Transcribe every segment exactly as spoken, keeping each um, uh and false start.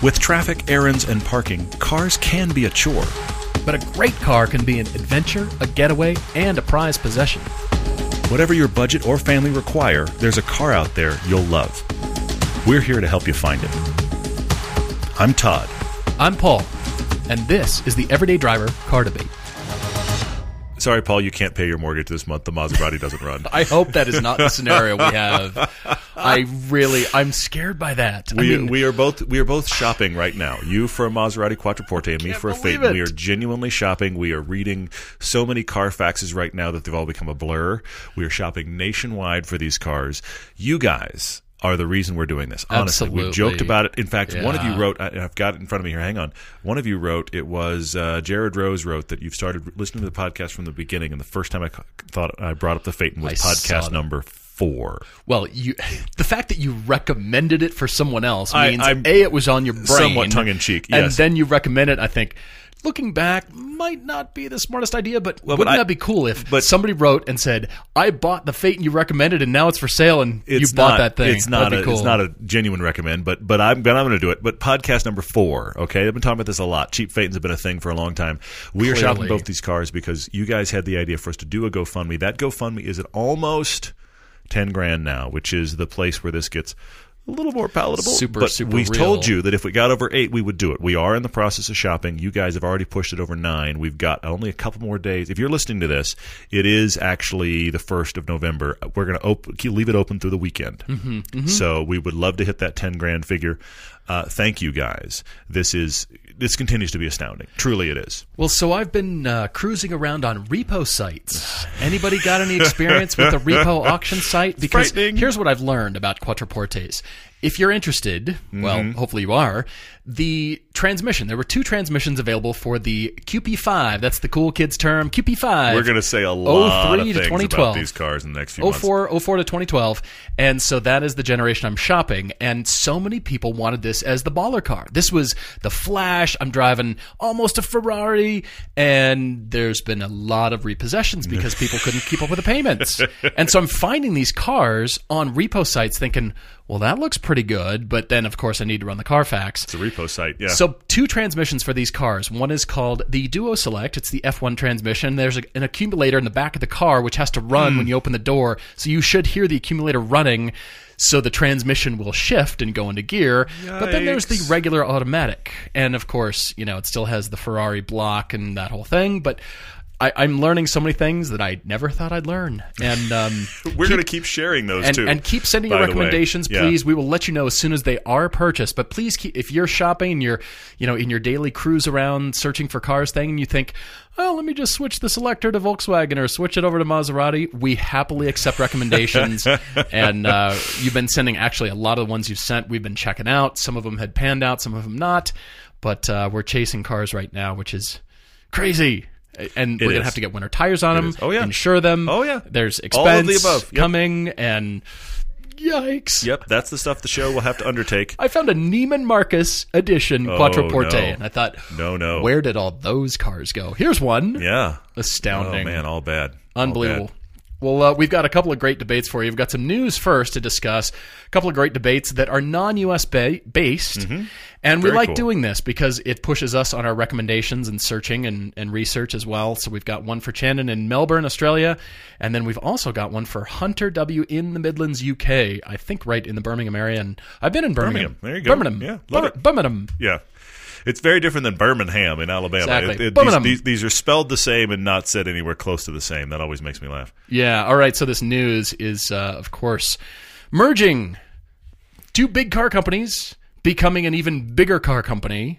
With traffic, errands, and parking, cars can be a chore. But a great car can be an adventure, a getaway, and a prized possession. Whatever your budget or family require, there's a car out there you'll love. We're here to help you find it. I'm Todd. I'm Paul. And this is the Everyday Driver Car Debate. Sorry, Paul, you can't pay your mortgage this month. The Maserati doesn't run. I hope that is not the scenario we have. I really, I'm scared by that. We, I mean, we are both we are both shopping right now. You for a Maserati Quattroporte and me for a Phaeton. it. We are genuinely shopping. We are reading so many Carfaxes right now that they've all become a blur. We are shopping nationwide for these cars. You guys are the reason we're doing this. Honestly, Absolutely. we've joked about it. In fact, Yeah. one of you wrote, I've got it in front of me here, hang on. One of you wrote, it was uh, Jared Rose wrote that you've started listening to the podcast from the beginning, and the first time I thought I brought up the Phaeton was I saw podcast that. number four. Well, you, the fact that you recommended it for someone else I- means, I'm A, it was on your brain. somewhat tongue-in-cheek, And yes. then you recommend it, I think, looking back, might not be the smartest idea, but Well, but wouldn't I- that be cool if but- somebody wrote and said, I bought the Phaeton you recommended and now it's for sale and you It's bought not, that thing. It's not, That'd a, be cool. it's not a genuine recommend, but but I'm, but I'm going to do it. But podcast number four, okay? I've been talking about this a lot. Cheap Phaetons have been a thing for a long time. We are Clearly. shopping both these cars because you guys had the idea for us to do a GoFundMe. That GoFundMe is at almost ten grand now, which is the place where this gets a little more palatable. Super, but super we real. told you that if we got over eight, we would do it. We are in the process of shopping. You guys have already pushed it over nine. We've got only a couple more days. If you're listening to this, it is actually the first of November. We're going to op- leave it open through the weekend. Mm-hmm, mm-hmm. So we would love to hit that ten grand figure. Uh, thank you, guys. This is this continues to be astounding. Truly, it is. Well, so I've been uh, cruising around on repo sites. Anybody got any experience with a repo auction site? Because frightening. here's what I've learned about Quattroportes. If you're interested, well, Mm-hmm. hopefully you are, the transmission, there were two transmissions available for the Q P five. That's the cool kids term, Q P five. We're going to say a lot of oh three to things twenty about twelve. these cars in the next few oh months. four, oh four to twenty twelve. And so that is the generation I'm shopping. And so many people wanted this as the baller car. This was the Flash. I'm driving almost a Ferrari. And there's been a lot of repossessions because people couldn't keep up with the payments. And so I'm finding these cars on repo sites thinking, well, that looks pretty good. But then, of course, I need to run the Carfax. It's a repo site, yeah. So two transmissions for these cars. One is called the Duo Select. It's the F one transmission. There's a, an accumulator in the back of the car which has to run Mm. when you open the door. So you should hear the accumulator running so the transmission will shift and go into gear. But then there's the Yikes. regular automatic. And of course, you know, it still has the Ferrari block and that whole thing. But I, I'm learning so many things that I never thought I'd learn. And um, We're going to keep sharing those, and, too. and keep sending by your the way. recommendations, Yeah. please. We will let you know as soon as they are purchased. But please, keep, if you're shopping and you're, you know, in your daily cruise around searching for cars thing, and you think, oh, let me just switch the Selector to Volkswagen or switch it over to Maserati, we happily accept recommendations. And uh, you've been sending, actually, a lot of the ones you've sent, we've been checking out. Some of them had panned out, some of them not. But uh, we're chasing cars right now, which is crazy. And It we're going is. to have to get winter tires on It them, is. Oh, yeah. insure them. Oh, yeah. There's All of expense the above. Yep. coming, and yikes. Yep, that's the stuff the show will have to undertake. I found a Neiman Marcus edition Oh, Quattroporte, no. and I thought, No, no. where did all those cars go? Here's one. Yeah. Astounding. Oh, man, all bad. All Unbelievable. bad. Well, uh, we've got a couple of great debates for you. We've got some news first to discuss, a couple of great debates that are non-U S ba- based, Mm-hmm. and we Very like cool. doing this because it pushes us on our recommendations and searching and, and research as well. So we've got one for Shannon in Melbourne, Australia, and then we've also got one for Hunter W. in the Midlands, U K, I think right in the Birmingham area, and I've been in Birmingham. Birmingham. There you go. Birmingham. Yeah, love Bir- it. Birmingham. Yeah. It's very different than Birmingham in Alabama. Exactly. It- it- Birmingham. these, these, these are spelled the same and not said anywhere close to the same. That always makes me laugh. Yeah, all right, so this news is, uh, of course, merging two big car companies, becoming an even bigger car company,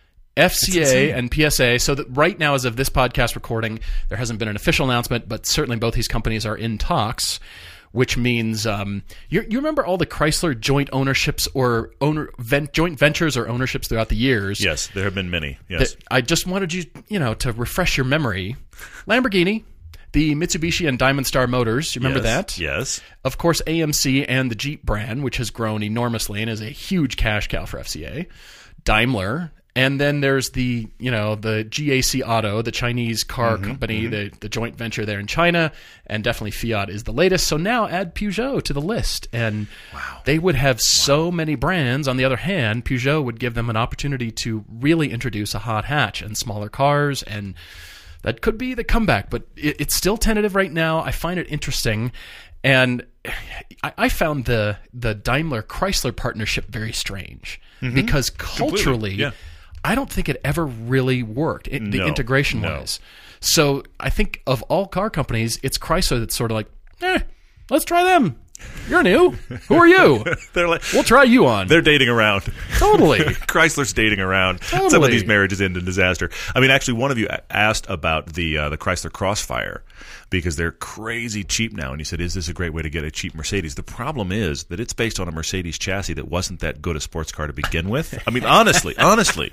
F C A and P S A. So that right now, as of this podcast recording, there hasn't been an official announcement, but certainly both these companies are in talks, which means um, you, you remember all the Chrysler joint ownerships or owner vent, joint ventures or ownerships throughout the years. Yes, there have been many. Yes. That I just wanted you, you know, to refresh your memory. Lamborghini, the Mitsubishi and Diamond Star Motors. You remember Yes, that? Yes. Of course, A M C and the Jeep brand, which has grown enormously and is a huge cash cow for F C A. Daimler And then there's the, you know, the G A C Auto, the Chinese car Mm-hmm, company, the, the joint venture there in China, and definitely Fiat is the latest. So now add Peugeot to the list. And Wow. they would have so many brands. On the other hand, Peugeot would give them an opportunity to really introduce a hot hatch and smaller cars, and that could be the comeback. But it, it's still tentative right now. I find it interesting. And I, I found the, the Daimler-Chrysler partnership very strange because culturally... Yeah. I don't think it ever really worked, it, the No, integration no. wise. So I think of all car companies, it's Chrysler that's sort of like, eh, let's try them. You're new. Who are you? They're like We'll try you on. they're dating around. Totally. Chrysler's dating around. Some of Totally. these marriages end in disaster. I mean, actually, one of you a- asked about the uh, the Chrysler Crossfire because they're crazy cheap now, and you said, "Is this a great way to get a cheap Mercedes?" The problem is that it's based on a Mercedes chassis that wasn't that good a sports car to begin with. I mean, honestly, honestly.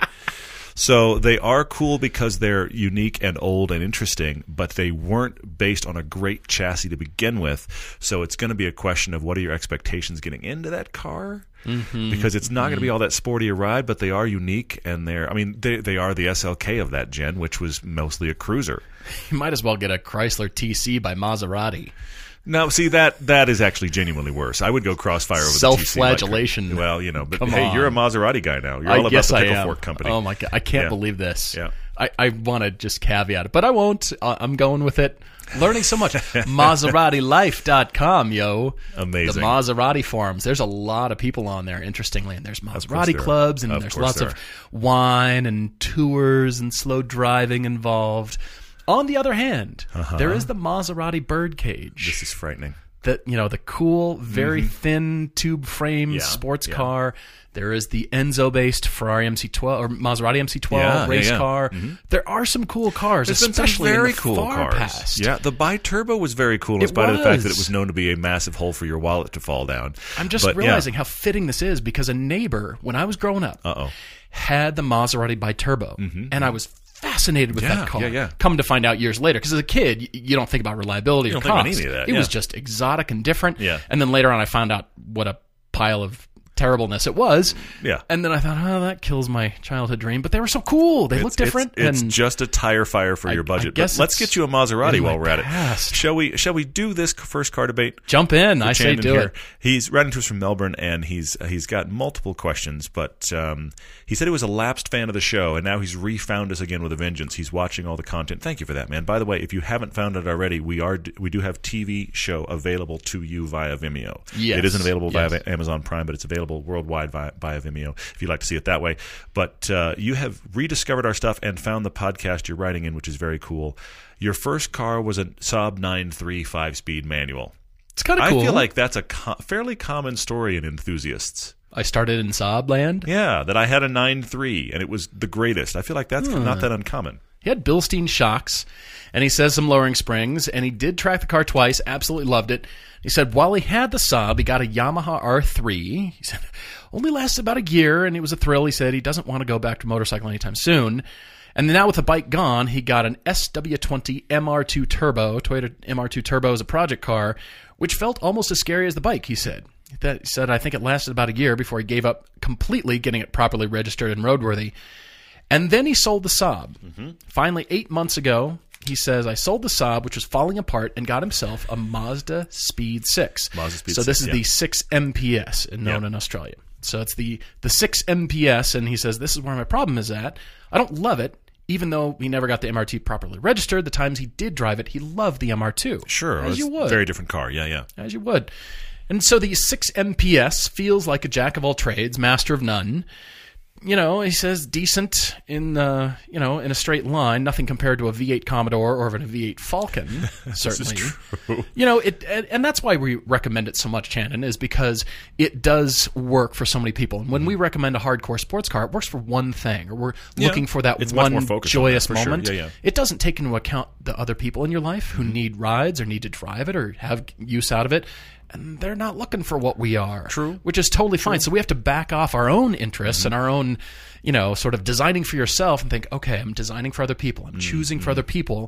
So they are cool because they're unique and old and interesting, but they weren't based on a great chassis to begin with. So it's going to be a question of what are your expectations getting into that car? Mm-hmm. Because it's not mm-hmm. going to be all that sporty a ride, but they are unique and they're, I mean, they they are the S L K of that gen, which was mostly a cruiser. You might as well get a Chrysler T C by Maserati. No, see, that that is actually genuinely worse. I would go Crossfire over the T C. Self-flagellation. Well, you know, but Come hey, on. you're a Maserati guy now. You're I all about guess the I Pickle am. Fork Company. Oh my God, I can't Yeah. believe this. Yeah. I, I want to just caveat it, but I won't. Uh, I'm going with it. Learning so much. Maserati Life dot com, yo. Amazing. The Maserati forums. There's a lot of people on there, interestingly. And there's Maserati there are. clubs, and Of there's course lots there of wine and tours and slow driving involved. On the other hand, Uh-huh. there is the Maserati Birdcage. This is frightening. That, you know, the cool, very thin tube frame Yeah, sports yeah. car. There is the Enzo-based Ferrari M C twelve or Maserati M C twelve Yeah, yeah, race yeah. car. There are some cool cars, There's been some especially very in the cool far cars. past. Yeah, the bi-turbo was very cool in It spite of the fact that was. it was known to be a massive hole for your wallet to fall down. I'm just But, yeah. realizing how fitting this is because a neighbor, when I was growing up, Uh-oh. had the Maserati bi-turbo, and I was fascinated with Yeah, that car. yeah, yeah. Come to find out years later, because as a kid, you, you don't think about reliability You or don't think about cost. any of that, It yeah. was just exotic and different. Yeah. And then later on, I found out what a pile of terribleness it was. Yeah. And then I thought, oh, that kills my childhood dream. But they were so cool. They looked different. It's, it's and just a tire fire for I- your budget. I guess But let's it's get you a Maserati in my while we're at it. past. Shall we? Shall we do this first car debate? jump in. I say Chandon do here. it. He's writing to us from Melbourne, and he's he's got multiple questions. But um, he said he was a lapsed fan of the show, and now he's refound us again with a vengeance. He's watching all the content. Thank you for that, man. By the way, if you haven't found it already, we are we do have T V show available to you via Vimeo. Yes. It isn't available Yes. via Amazon Prime, but it's available worldwide via, via Vimeo if you'd like to see it that way. But uh, you have rediscovered our stuff and found the podcast you're writing in, which is very cool. Your first car was a Saab nine three five-speed manual. It's kind of cool. I feel like that's a co- fairly common story in enthusiasts. I started in Saab land. Yeah, that I had a nine three, and it was the greatest. I feel like that's Hmm. not that uncommon. He had Bilstein shocks, and he says some lowering springs, and he did track the car twice, absolutely loved it. He said while he had the Saab, he got a Yamaha R three. He said only lasted about a year, and it was a thrill. He said he doesn't want to go back to motorcycle anytime soon. And now with the bike gone, he got an S W twenty M R two Turbo. Toyota M R two Turbo is a project car, which felt almost as scary as the bike, he said. That, he said, I think it lasted about a year before he gave up completely getting it properly registered and roadworthy. And then he sold the Saab. Mm-hmm. Finally, eight months ago, he says, I sold the Saab, which was falling apart, and got himself a Mazda Speed six. Mazda Speed so this six, is yeah. the six M P S, known Yep. in Australia. So it's the, the six M P S, and he says, this is where my problem is at. I don't love it, even though he never got the M R T properly registered. The times he did drive it, he loved the M R two. Sure, As it's you would. a very different car. Yeah, yeah. As you would. And so the six M P S feels like a jack of all trades, master of none. You know, he says decent in uh, you know, in a straight line, nothing compared to a V eight Commodore or even a V eight Falcon, certainly. This is true. You know, it and, and that's why we recommend it so much, Chandon, is because it does work for so many people. And when we recommend a hardcore sports car, it works for one thing, or we're Yeah. looking for that It's much one more focused on joyous that, for sure. moment. Yeah, yeah. It doesn't take into account the other people in your life who need rides or need to drive it or have use out of it. And they're not looking for what we are. True. Which is totally fine. So we have to back off our own interests and our own, you know, sort of designing for yourself and think, okay, I'm designing for other people. I'm choosing for other people.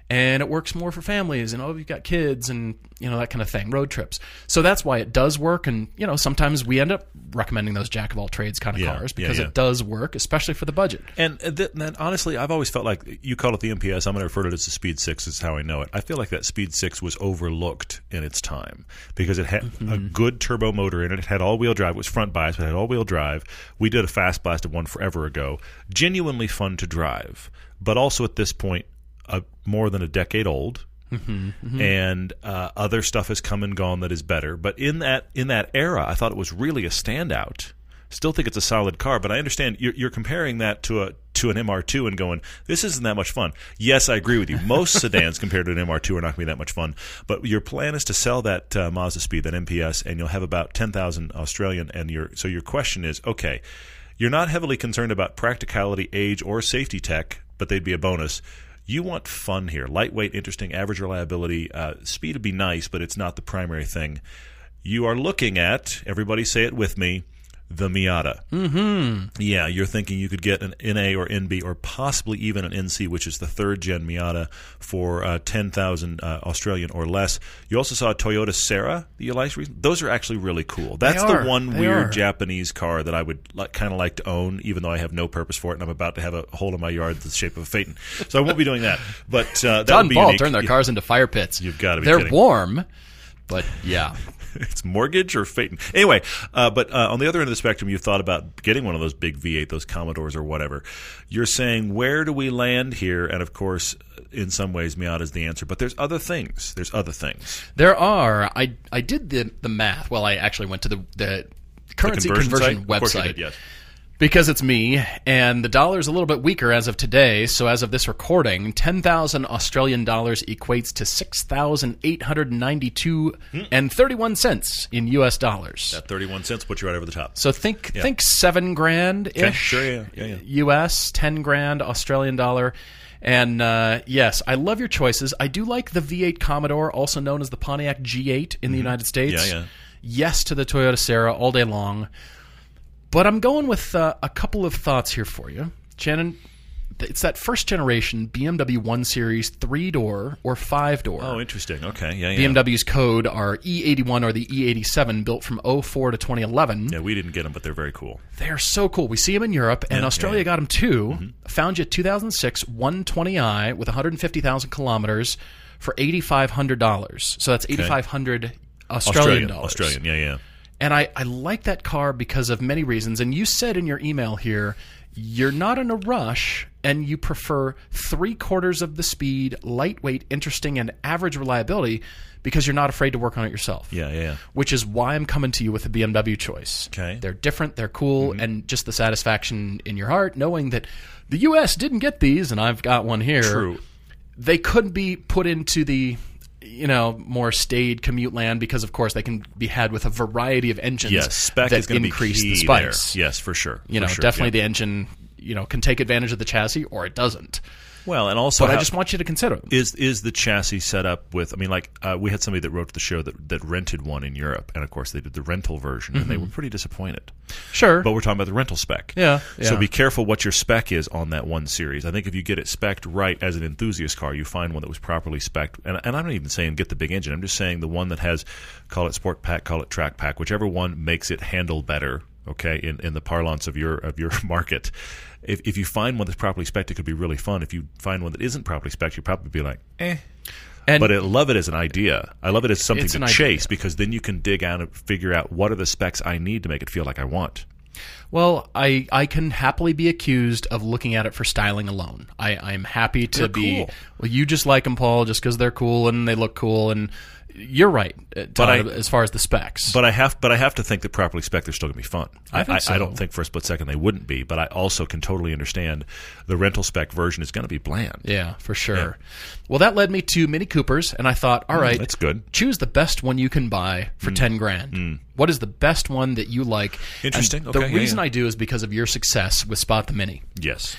and it works more for families and, oh, you've got kids and, you know, that kind of thing, road trips. So that's why it does work. And, you know, sometimes we end up recommending those jack of all trades kind of Yeah, cars yeah, because yeah. it does work, especially for the budget. And th- then, honestly, I've always felt like you call it the M P S. I'm going to refer to it as the Speed Six. Is how I know it. I feel like that Speed Six was overlooked in its time because it had Mm-hmm. a good turbo motor in it. It had all-wheel drive. It was front bias, but it had all-wheel drive. We did a fast blast of one forever ago. Genuinely fun to drive, but also at this point, uh, more than a decade old. Mm-hmm, mm-hmm. And uh, other stuff has come and gone that is better. But in that in that era, I thought it was really a standout. Still think it's a solid car, but I understand you're, you're comparing that to a to an M R two and going, this isn't that much fun. Yes, I agree with you. Most sedans compared to an M R two are not going to be that much fun. But your plan is to sell that uh, Mazda Speed, that M P S, and you'll have about ten thousand Australian. And your so your question is, okay, you're not heavily concerned about practicality, age, or safety tech, but they'd be a bonus. You want fun here. Lightweight, interesting, average reliability. Uh, speed would be nice, but it's not the primary thing. You are looking at, everybody say it with me, the Miata. Mm-hmm. Yeah, you're thinking you could get an N A or N B or possibly even an N C, which is the third-gen Miata, for uh, ten thousand uh, Australian or less. You also saw a Toyota Serra that you liked recently. Those are actually really cool. That's are. the one They weird are. Japanese car that I would like, kind of like to own, even though I have no purpose for it, and I'm about to have a hole in my yard the shape of a Phaeton. So I won't be doing that. But uh, that Todd would and be Paul unique. turn their Yeah. cars into fire pits. You've got to be They're kidding. warm, but yeah. It's mortgage or Phaeton. Anyway, uh, but uh, on the other end of the spectrum, you've thought about getting one of those big V eight, those Commodores or whatever. You're saying, where do we land here? And, of course, in some ways, Miata is the answer. But there's other things. There's other things. There are. I I did the the math. Well, I actually went to the the currency conversion conversion, site? Of course you website did, yes. because it's me, and the dollar's a little bit weaker as of today. So as of this recording, ten thousand Australian dollars equates to six thousand eight hundred ninety two and thirty one cents in U S dollars. That thirty-one cents puts you right over the top. So think Yeah. think seven grand ish. Okay, sure, yeah, yeah, yeah. U S ten grand Australian dollar. And uh, yes, I love your choices. I do like the V eight Commodore, also known as the Pontiac G eight in the United States. Yeah, yeah. Yes to the Toyota Serra all day long. But I'm going with uh, a couple of thoughts here for you. Shannon, th- it's that first generation B M W one Series three-door or five-door. Oh, interesting. Okay, yeah, yeah. B M W's code are E eighty-one or the E eighty-seven, built from oh four to twenty eleven. Yeah, we didn't get them, but they're very cool. They are so cool. We see them in Europe, and Yeah, Australia yeah, yeah. got them too. Found you two thousand six one twenty i with one hundred fifty thousand kilometers for eighty-five hundred dollars. So that's eighty-five hundred Australian dollars. Australian, yeah, yeah. And I, I like that car because of many reasons. And you said in your email here, you're not in a rush and you prefer three quarters of the speed, lightweight, interesting, and average reliability because you're not afraid to work on it yourself. Yeah, yeah, yeah. Which is why I'm coming to you with a B M W choice. Okay. They're different, they're cool, and just the satisfaction in your heart knowing that the U S didn't get these and I've got one here. True. They could be put into the, you know, more staid commute land because, of course, they can be had with a variety of engines Yes, spec that is going to be increase key the spice. there. Yes, for sure. You for know, sure, definitely yeah. the engine, you know, can take advantage of the chassis or it doesn't. Well, and also, But I how- just want you to consider them. Is is the chassis set up with? I mean, like uh, we had somebody that wrote to the show that, that rented one in Europe, and of course they did the rental version, and they were pretty disappointed. Sure. But we're talking about the rental spec. Yeah, So yeah. be careful what your spec is on that one series. I think if you get it spec'd right as an enthusiast car, you find one that was properly spec'd. And, and I'm not even saying get the big engine. I'm just saying the one that has, call it Sport Pack, call it Track Pack, whichever one makes it handle better. Okay, in, in the parlance of your of your market, if if you find one that's properly spec'd, it could be really fun. If you find one that isn't properly spec'd, you'd probably be like, eh. And But I love it as an idea. I love it as something It's to an chase idea. because then you can dig out and figure out what are the specs I need to make it feel like I want. Well, I, I can happily be accused of looking at it for styling alone. I, I'm happy to They're be. cool. Well, you just like them, Paul, just because they're cool and they look cool. And you're right, uh, Todd, I- as far as the specs. But I have, but I have to think that properly spec they're still going to be fun. I think so. I don't think for a split second they wouldn't be. But I also can totally understand the rental spec version is going to be bland. yeah, for sure. Well, that led me to Mini Coopers, and I thought, all right, that's good. choose the best one you can buy for ten grand. What is the best one that you like? Interesting. And the Okay, yeah, reason yeah. I do is because of your success with Spot the Mini. Yes.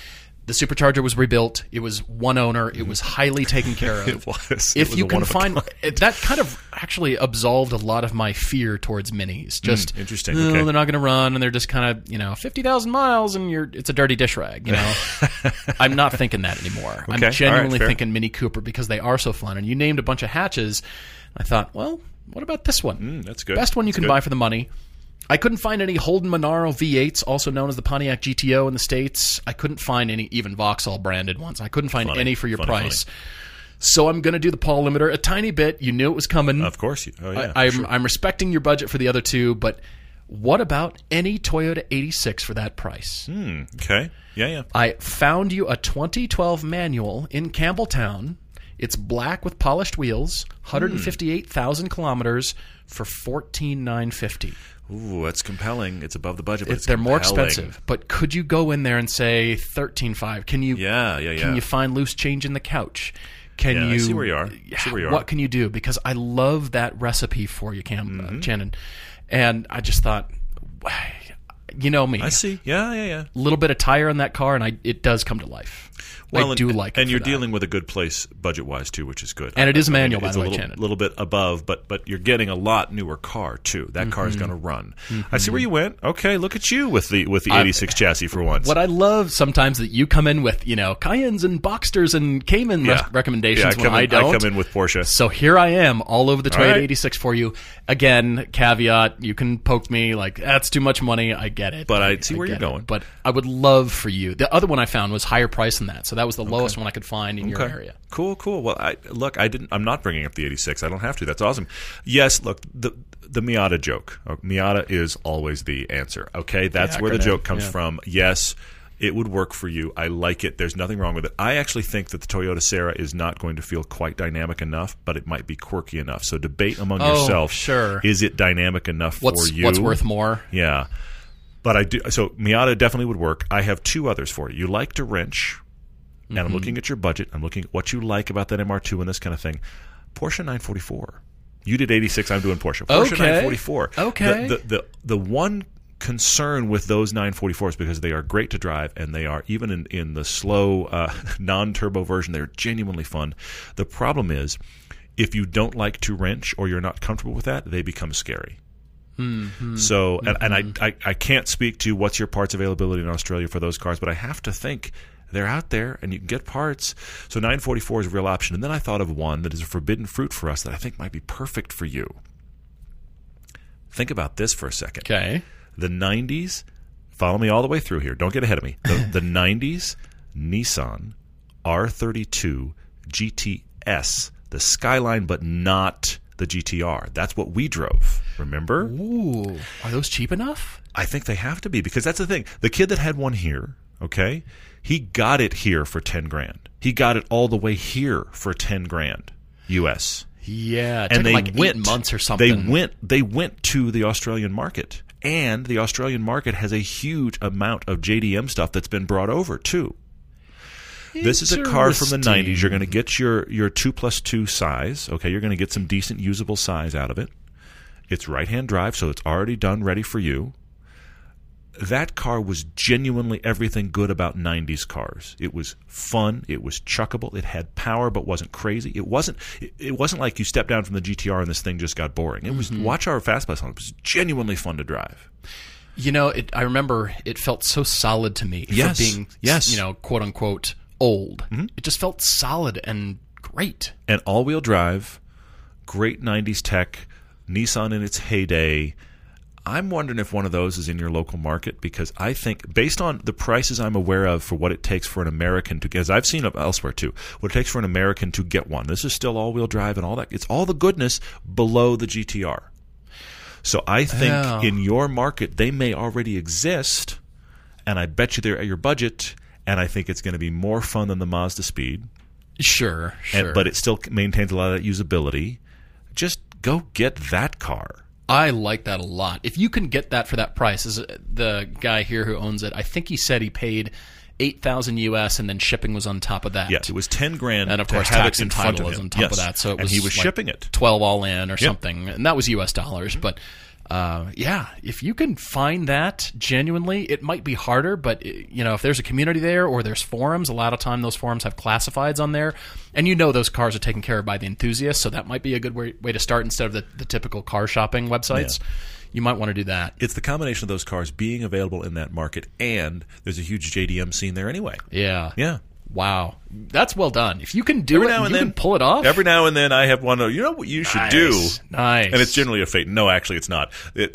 The Supercharger was rebuilt. It was one owner. It was highly taken care of. It was. It If was you a can one of a find kind. that, kind of actually absolved a lot of my fear towards minis. Just interesting. "Oh, Okay. they're not going to run, and they're just kind of you know fifty thousand miles, and you're it's a dirty dish rag. You know, I'm not thinking that anymore. Okay. I'm All genuinely right, fair. thinking Mini Cooper because they are so fun. And you named a bunch of hatches. I thought, well, what about this one? Mm, that's good. Best one you That's can good. buy for the money. I couldn't find any Holden Monaro V eights, also known as the Pontiac G T O in the States. I couldn't find any, even Vauxhall branded ones. I couldn't find Funny, any for your funny, price. So I'm going to do the Paul limiter a tiny bit. You knew it was coming. Of course. You, oh, yeah. I, I'm, sure. I'm respecting your budget for the other two, but what about any Toyota eighty-six for that price? Hmm, okay. Yeah, yeah. I found you a twenty twelve manual in Campbelltown. It's black with polished wheels, one hundred fifty-eight thousand kilometers for fourteen thousand nine hundred fifty dollars. Ooh, that's compelling. It's above the budget, but It- it's they're more compelling. expensive, but could you go in there and say thirteen five? Can you? Yeah, yeah, yeah. Can you find loose change in the couch? Can Yeah, I you see where you are. I see where you are. What can you do? Because I love that recipe for you, Cam Mm-hmm. uh, Shannon, and I just thought, you know me, I a see. Yeah, yeah, yeah. little bit of tire in that car, and I it does come to life. Well, I and, do like it, and for you're that. dealing with a good place budget-wise too, which is good. And it is I mean, manual, by it's the a way, little, Shannon. little bit above, but but you're getting a lot newer car too. That car Mm-hmm. is going to run. I see where you went. Okay, look at you with the with the I- eighty-six chassis for once. What I love sometimes that you come in with, you know, Cayennes and Boxsters and Cayman yeah. re- recommendations Yeah, I when come I in, don't. I come in with Porsche. So here I am, all over the All Toyota right. eighty-six for you. Again, caveat, you can poke me like, that's too much money. I get it. But I see where you're get it. going. But I would love for you. The other one I found was higher price than that. So that was the lowest one I could find in your Okay. area. Cool, cool. Well, I look, I didn't. I'm not bringing up the eighty-six. I don't have to. That's awesome. Yes, look, the the Miata joke. Uh, Miata is always the answer. Okay, that's The where the acronym, joke comes yeah. from. Yes, it would work for you. I like it. There's nothing wrong with it. I actually think that the Toyota Serra is not going to feel quite dynamic enough, but it might be quirky enough. So debate among Oh, yourself. sure. Is it dynamic enough What's, for you? what's worth more? Yeah. But I do. So Miata definitely would work. I have two others for you. You like to wrench, and Mm-hmm. I'm looking at your budget. I'm looking at what you like about that M R two and this kind of thing. Porsche nine forty-four. You did eighty-six. I'm doing Porsche. Porsche Okay. nine forty-four. Okay. The, the the the one concern with those nine forty-fours, because they are great to drive and they are, even in in the slow uh, non-turbo version, they're genuinely fun. The problem is, if you don't like to wrench or you're not comfortable with that, they become scary. Mm-hmm. So, and, and I, I I can't speak to what's your parts availability in Australia for those cars, but I have to think they're out there and you can get parts. So nine forty-four is a real option. And then I thought of one that is a forbidden fruit for us that I think might be perfect for you. Think about this for a second. Okay. The nineties, follow me all the way through here. Don't get ahead of me. The, the nineties Nissan R thirty-two G T S, the Skyline, but not the G T R. That's what we drove. Remember? Ooh. Are those cheap enough? I think they have to be, because that's the thing. The kid that had one here, okay, he got it here for ten grand. He got it all the way here for ten grand U S. Yeah. It And took they like went eight months or something. They went they went to the Australian market. And the Australian market has a huge amount of J D M stuff that's been brought over too. This is a car from the nineties. You're going to get your your two plus two size. Okay, you're going to get some decent usable size out of it. It's right-hand drive, so it's already done, ready for you. That car was genuinely everything good about nineties cars. It was fun. It was chuckable. It had power, but wasn't crazy. It wasn't. It, it wasn't like you stepped down from the G T R and this thing just got boring. It was Mm-hmm. watch our Fastpass on it. It was genuinely fun to drive. You know, it, I remember it felt so solid to me Yes. for being, Yes. you know, quote unquote old. Mm-hmm. It just felt solid and great. And all-wheel drive, great nineties tech, Nissan in its heyday. I'm wondering if one of those is in your local market, because I think, based on the prices I'm aware of for what it takes for an American to get, as I've seen elsewhere too, what it takes for an American to get one. This is still all-wheel drive and all that. It's all the goodness below the G T R. So I think Oh. in your market, they may already exist, and I bet you they're at your budget, and I think it's going to be more fun than the Mazda Speed. Sure, sure. And, but it still maintains a lot of that usability. Just go get that car. I like that a lot. If you can get that for that price, as the guy here who owns it, I think he said he paid eight thousand U S and then shipping was on top of that. Yes, it was ten grand, And of to course, have tax it in and front title of is him. on top Yes. of that. So it was and he was like shipping it. twelve all in or something, and that was U S dollars. But Uh, yeah, if you can find that genuinely, it might be harder, but you know, if there's a community there or there's forums, a lot of time those forums have classifieds on there, and you know those cars are taken care of by the enthusiasts, so that might be a good way, way to start instead of the, the typical car shopping websites. Yeah. You might want to do that. It's the combination of those cars being available in that market, and there's a huge J D M scene there anyway. Yeah. Yeah. Wow, that's well done. If you can do every it, now and you then, can pull it off. Every now and then, I have one. You know what you should nice, do? Nice. And it's generally a Phaeton. No, actually, it's not. It,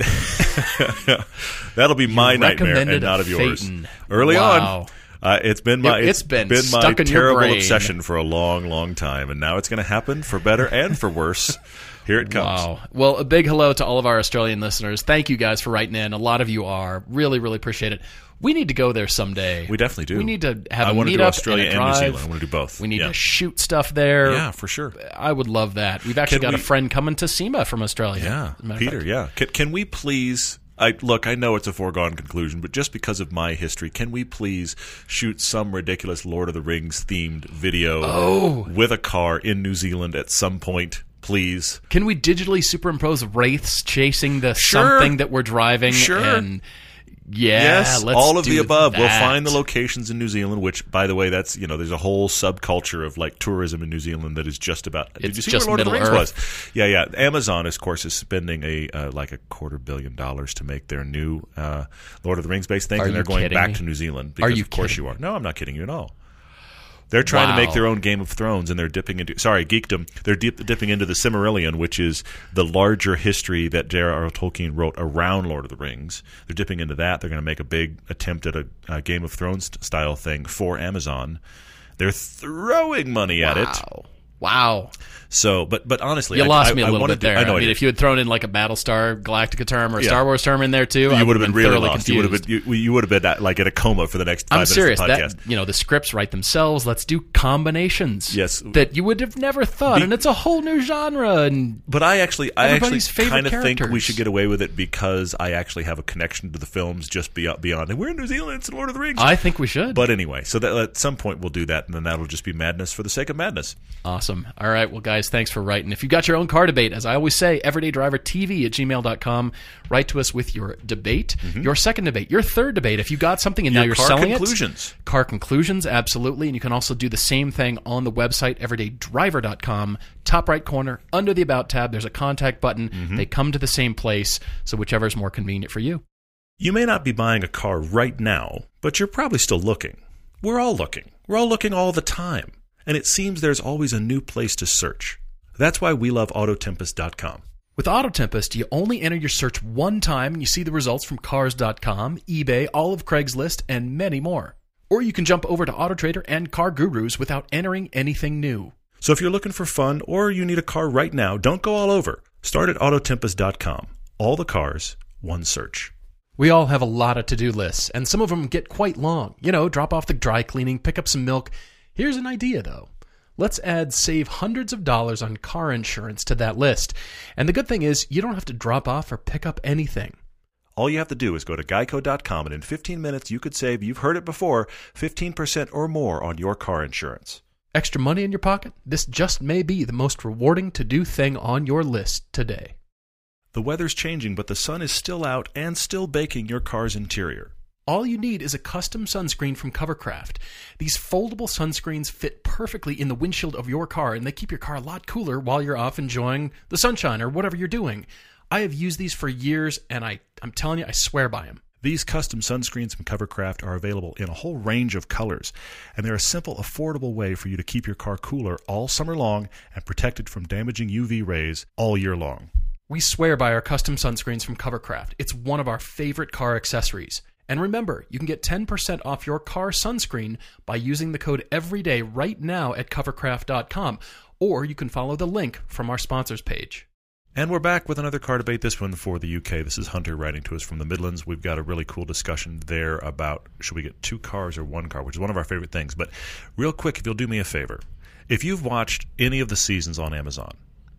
that'll be my you nightmare and not of yours. Phaeton. Early wow. on, uh, it's been my it, it's it's been, been stuck my in terrible your brain. obsession for a long, long time, and now it's going to happen for better and for worse. Here it comes. Wow. Well, a big hello to all of our Australian listeners. Thank you guys for writing in. A lot of you are. Really, really appreciate it. We need to go there someday. We definitely do. We need to have I a want to meetup do Australia and, a and New drive. Zealand. I want to do both. We need yeah. to shoot stuff there. Yeah, for sure. I would love that. We've actually Can got we, a friend coming to SEMA from Australia. Yeah, Peter, yeah. Can, can we please... I, look, I know it's a foregone conclusion, but just because of my history, can we please shoot some ridiculous Lord of the Rings themed video oh. with a car in New Zealand at some point, please? Can we digitally superimpose wraiths chasing the sure. something that we're driving? Sure. And yeah, yes, let's all of do the above. that. We'll find the locations in New Zealand, which, by the way, that's you know, there's a whole subculture of like tourism in New Zealand that is just about. It's did you see just where Lord of the Middle Rings Earth. was? Yeah, yeah. Amazon, of course, is spending a uh, like a quarter billion dollars to make their new uh, Lord of the Rings based thing, Are and they're you going kidding back me? to New Zealand. Because Are you of course kidding you are. me? No, I'm not kidding you at all. They're trying wow. to make their own Game of Thrones, and they're dipping into sorry geekdom. They're dip, dipping into the Silmarillion, which is the larger history that J R R Tolkien wrote around Lord of the Rings. They're dipping into that. They're going to make a big attempt at a, a Game of Thrones style thing for Amazon. They're throwing money at wow. it. Wow. So, but but honestly, you I, lost I, me a I little bit there. To, I know. I mean, I if you had thrown in like a Battlestar Galactica term or a Yeah. Star Wars term in there too, you I would have been really thoroughly lost. Confused. You would have been. You, you would have been like at a coma for the next five I'm minutes serious. of the podcast. That, you know, the scripts write themselves. Let's do combinations. Yes. that you would have never thought, The- and it's a whole new genre. And But I actually, I actually Everybody's favorite kind of think we characters. should get away with it because I actually have a connection to the films just beyond. beyond. And we're in New Zealand. It's Lord of the Rings. I think we should. But anyway, so that at some point we'll do that, and then that'll just be madness for the sake of madness. Awesome. All right. Well, guys, thanks for writing. If you've got your own car debate, as I always say, everydaydrivertv at gmail dot com. Write to us with your debate, your second debate, your third debate. If you got something and now Your you're car selling conclusions. it. Car conclusions, absolutely. And you can also do the same thing on the website, everydaydriver dot com. Top right corner, under the About tab, there's a contact button. They come to the same place, so whichever is more convenient for you. You may not be buying a car right now, but you're probably still looking. We're all looking. We're all looking all the time. And it seems there's always a new place to search. That's why we love auto tempest dot com. With AutoTempest, you only enter your search one time and you see the results from cars dot com, eBay, all of Craigslist, and many more. Or you can jump over to AutoTrader and Car Gurus without entering anything new. So if you're looking for fun or you need a car right now, don't go all over. Start at auto tempest dot com. All the cars, one search. We all have a lot of to-do lists, and some of them get quite long. You know, drop off the dry cleaning, pick up some milk. Here's an idea, though. Let's add save hundreds of dollars on car insurance to that list. And the good thing is, you don't have to drop off or pick up anything. All you have to do is go to geico dot com, and in fifteen minutes you could save, you've heard it before, fifteen percent or more on your car insurance. Extra money in your pocket? This just may be the most rewarding to-do thing on your list today. The weather's changing, but the sun is still out and still baking your car's interior. All you need is a custom sunscreen from Covercraft. These foldable sunscreens fit perfectly in the windshield of your car, and they keep your car a lot cooler while you're off enjoying the sunshine or whatever you're doing. I have used these for years, and I, I'm telling you, I swear by them. These custom sunscreens from Covercraft are available in a whole range of colors, and they're a simple, affordable way for you to keep your car cooler all summer long and protected from damaging U V rays all year long. We swear by our custom sunscreens from Covercraft. It's one of our favorite car accessories. And remember, you can get ten percent off your car sunscreen by using the code EVERYDAY right now at covercraft dot com, or you can follow the link from our sponsors page. And we're back with another car debate, this one for the U K. This is Hunter writing to us from the Midlands. We've got a really cool discussion there about should we get two cars or one car, which is one of our favorite things. But real quick, if you'll do me a favor, if you've watched any of the seasons on Amazon,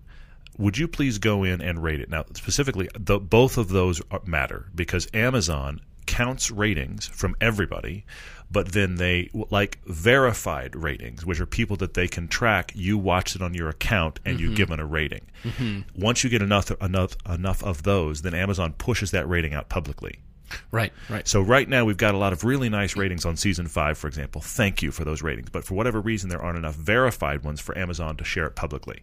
would you please go in and rate it? Now, specifically, the, both of those are, matter because Amazon counts ratings from everybody, but then they like verified ratings, which are people that they can track. You watched it on your account and mm-hmm. you given a rating. Mm-hmm. Once you get enough enough enough of those, then Amazon pushes that rating out publicly. Right, right. So right now we've got a lot of really nice ratings on season five, for example. Thank you for those ratings. But for whatever reason, there aren't enough verified ones for Amazon to share it publicly.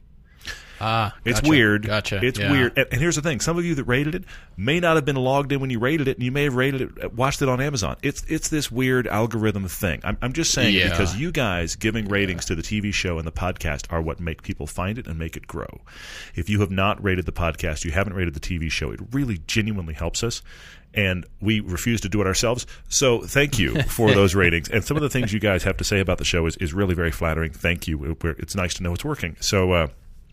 Ah, it's gotcha, weird. Gotcha. It's yeah. weird. And, and here's the thing: some of you that rated it may not have been logged in when you rated it, and you may have rated it, watched it on Amazon. It's it's this weird algorithm thing. I'm, I'm just saying yeah. because you guys giving ratings yeah. to the T V show and the podcast are what make people find it and make it grow. If you have not rated the podcast, you haven't rated the T V show, it really genuinely helps us. And we refuse to do it ourselves. So thank you for those ratings. And some of the things you guys have to say about the show is, is really very flattering. Thank you. It's nice to know it's working. So uh,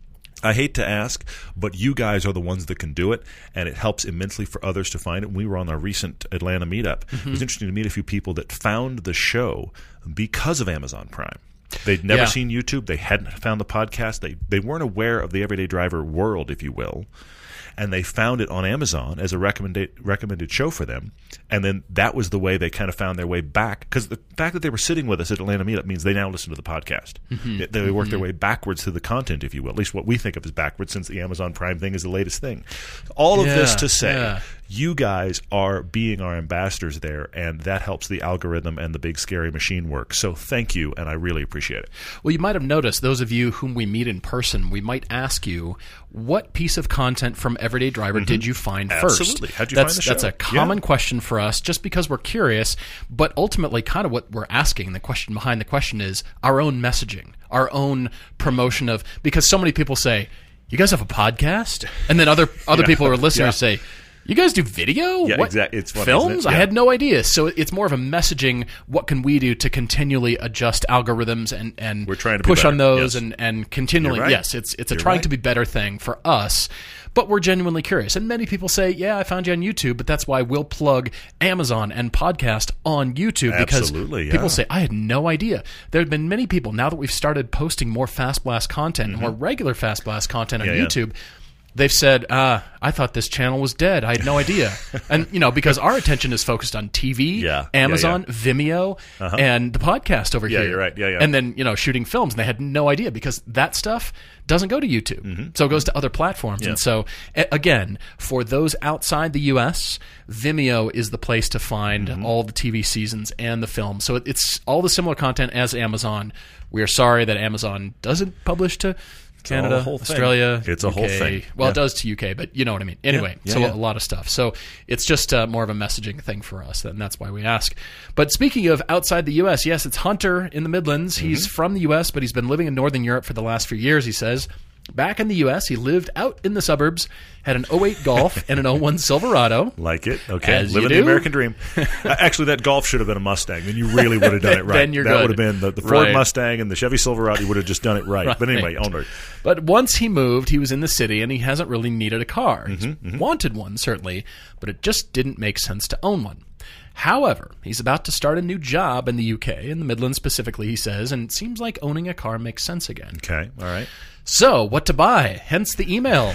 I hate to ask, but you guys are the ones that can do it, and it helps immensely for others to find it. When we were on our recent Atlanta meetup, mm-hmm. it was interesting to meet a few people that found the show because of Amazon Prime. They'd never yeah. seen YouTube. They hadn't found the podcast. They they weren't aware of the Everyday Driver world, if you will. And they found it on Amazon as a recommended recommended show for them. And then that was the way they kind of found their way back. Because the fact that they were sitting with us at Atlanta Meetup means they now listen to the podcast. Mm-hmm. They, they work mm-hmm. their way backwards through the content, if you will. At least what we think of as backwards, since the Amazon Prime thing is the latest thing. All of yeah, this to say, yeah. you guys are being our ambassadors there, and that helps the algorithm and the big scary machine work. So thank you, and I really appreciate it. Well, you might have noticed, those of you whom we meet in person, we might ask you, what piece of content from Everyday Driver mm-hmm. did you find first? Absolutely. How'd you that's, find the show? That's a common yeah. question for us, just because we're curious, but ultimately kind of what we're asking, the question behind the question is our own messaging, our own promotion of, because so many people say, you guys have a podcast? And then other other yeah. people who are listeners yeah. say, you guys do video? Yeah, what? exactly. It's funny, films? yeah. I had no idea. So it's more of a messaging. What can we do to continually adjust algorithms and, and We're trying to be push better. on those Yes. and, and continually? Right. Yes, it's it's a You're trying right. to be better thing for us. But we're genuinely curious. And many people say, yeah, I found you on YouTube, but that's why we'll plug Amazon and podcast on YouTube. Absolutely, because yeah. people say, I had no idea. There have been many people, now that we've started posting more Fast Blast content, mm-hmm. more regular Fast Blast content on yeah, YouTube, yeah. they've said, uh, I thought this channel was dead. I had no idea. And, you know, because our attention is focused on T V, yeah, Amazon, yeah, yeah. Vimeo, uh-huh. and the podcast over yeah, here. You're right. Yeah, yeah. And then, you know, shooting films. And they had no idea because that stuff doesn't go to YouTube. Mm-hmm. So it goes to other platforms. Yeah. And so, a- again, for those outside the U S, Vimeo is the place to find mm-hmm. all the T V seasons and the film. So it, it's all the similar content as Amazon. We are sorry that Amazon doesn't publish to Canada, whole thing. Australia, It's a U K. whole thing. Well, Yeah. it does to U K, but you know what I mean. Anyway, Yeah. so Yeah, yeah. a lot of stuff. So it's just uh, more of a messaging thing for us, and that's why we ask. But speaking of outside the U S, yes, it's Hunter in the Midlands. Mm-hmm. He's from the U S, but he's been living in Northern Europe for the last few years, he says. Back in the U S, he lived out in the suburbs, had an oh eight Golf and an oh one Silverado. Like it. Okay. As you Living the do. American dream. Uh, Actually, that Golf should have been a Mustang. Then you really would have done it right. Then you're that good. would have been the, the Ford Right. Mustang and the Chevy Silverado. You would have just done it right. Right. But anyway, onward. But once he moved, he was in the city, and he hasn't really needed a car. He's Mm-hmm, mm-hmm. wanted one, certainly, but it just didn't make sense to own one. However, he's about to start a new job in the U K, in the Midlands specifically, he says, and it seems like owning a car makes sense again. Okay. All right. So, what to buy? Hence the email.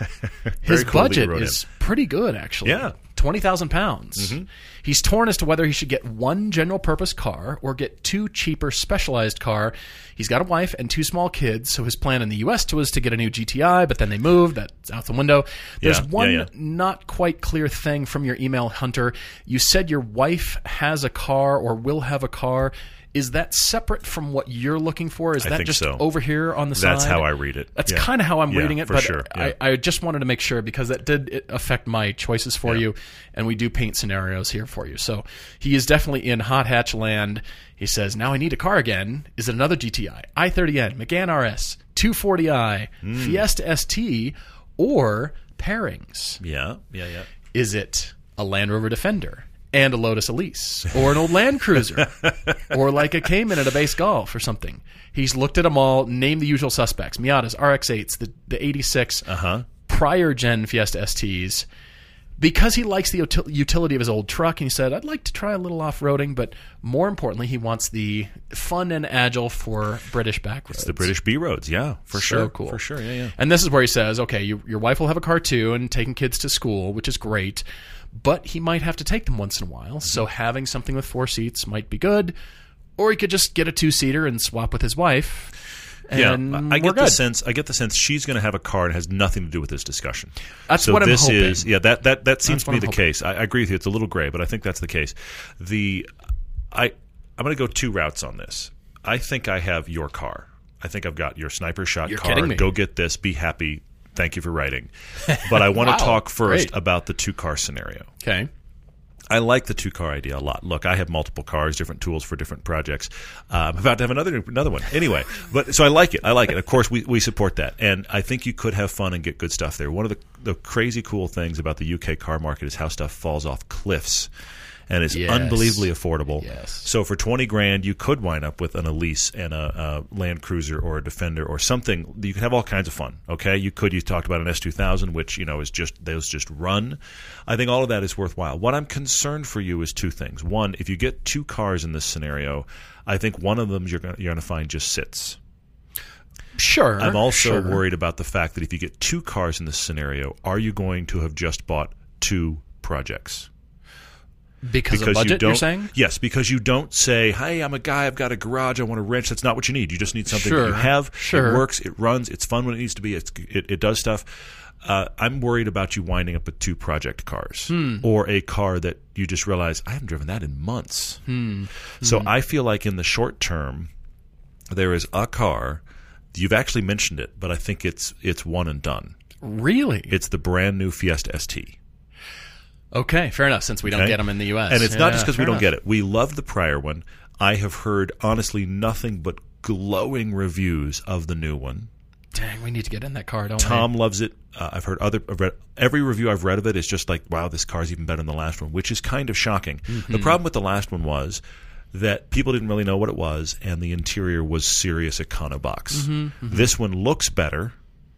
His cool that you budget wrote is pretty good, actually. Yeah. twenty thousand pounds. Mm-hmm. He's torn as to whether he should get one general-purpose car or get two cheaper specialized car. He's got a wife and two small kids, so his plan in the U S was to get a new G T I, but then they moved. That's out the window. There's Yeah, one yeah, yeah. not quite clear thing from your email, Hunter. You said your wife has a car or will have a car. Is that separate from what you're looking for? Is I that think just so. over here on the side? That's how I read it. That's Yeah. kind of how I'm Yeah, reading it, for but sure. Yeah. I, I just wanted to make sure because that did it affect my choices for Yeah. you, and we do paint scenarios here for you. So he is definitely in hot hatch land. He says, now I need a car again. Is it another G T I, i thirty N, Megane R S, two forty i, Mm. Fiesta S T, or pairings? Yeah. Yeah. Yeah. Is it a Land Rover Defender and a Lotus Elise, or an old Land Cruiser, or like a Cayman at a base Golf or something? He's looked at them all, named the usual suspects: Miatas, R X eights, the the eighty-six Uh huh. prior gen Fiesta S Ts, because he likes the util- utility of his old truck, and he said, I'd like to try a little off-roading, but more importantly, he wants the fun and agile for British back roads. It's the British B roads, yeah, for So sure. cool. For sure, yeah, yeah. And this is where he says, okay, you, your wife will have a car too and taking kids to school, which is great, but he might have to take them once in a while, so having something with four seats might be good, or he could just get a two-seater and swap with his wife. And yeah, I we're get the good. sense. I get the sense she's going to have a car and has nothing to do with this discussion. That's so what I'm this hoping. is, yeah, that that that seems That's to what be I'm the hoping. case. I, I agree with you. It's a little gray, but I think that's the case. The I I'm going to go two routes on this. I think I have your car. I think I've got your sniper shot You're car. kidding me. Go get this. Be happy. Thank you for writing. But I want Wow, to talk first great. about the two car scenario. Okay. I like the two-car idea a lot. Look, I have multiple cars, different tools for different projects. Uh, I'm about to have another another one. Anyway, but so I like it. I like it. Of course, we, we support that. And I think you could have fun and get good stuff there. One of the, the crazy cool things about the U K car market is how stuff falls off cliffs. And it's Yes. unbelievably affordable. Yes. So for twenty grand, you could wind up with an Elise and a, a Land Cruiser or a Defender or something. You could have all kinds of fun. Okay, you could. You talked about an S two thousand, which you know is just those just run. I think all of that is worthwhile. What I'm concerned for you is two things. One, if you get two cars in this scenario, I think one of them you're going you're going to find just sits. Sure. I'm also sure. worried about the fact that if you get two cars in this scenario, are you going to have just bought two projects? Because, of budget, you don't, you're saying? Yes, because you don't say, hey, I'm a guy, I've got a garage, I want a wrench. That's not what you need. You just need something Sure, that you have. sure. It works, it runs, it's fun when it needs to be, it's, it, it does stuff. Uh, I'm worried about you winding up with two project cars Hmm. or a car that you just realize, I haven't driven that in months. Hmm. So I feel like in the short term, there is a car. You've actually mentioned it, but I think it's it's one and done. Really? It's the brand new Fiesta S T. Okay, fair enough, since we don't Okay? get them in the U S. And it's not Yeah, just because we fair don't enough. get it. We love the prior one. I have heard, honestly, nothing but glowing reviews of the new one. Dang, we need to get in that car, don't Tom loves it. Uh, I've heard other I've read, every review I've read of it is just like, wow, this car's even better than the last one, which is kind of shocking. Mm-hmm. The problem with the last one was that people didn't really know what it was, and the interior was serious econobox. Mm-hmm, mm-hmm. This one looks better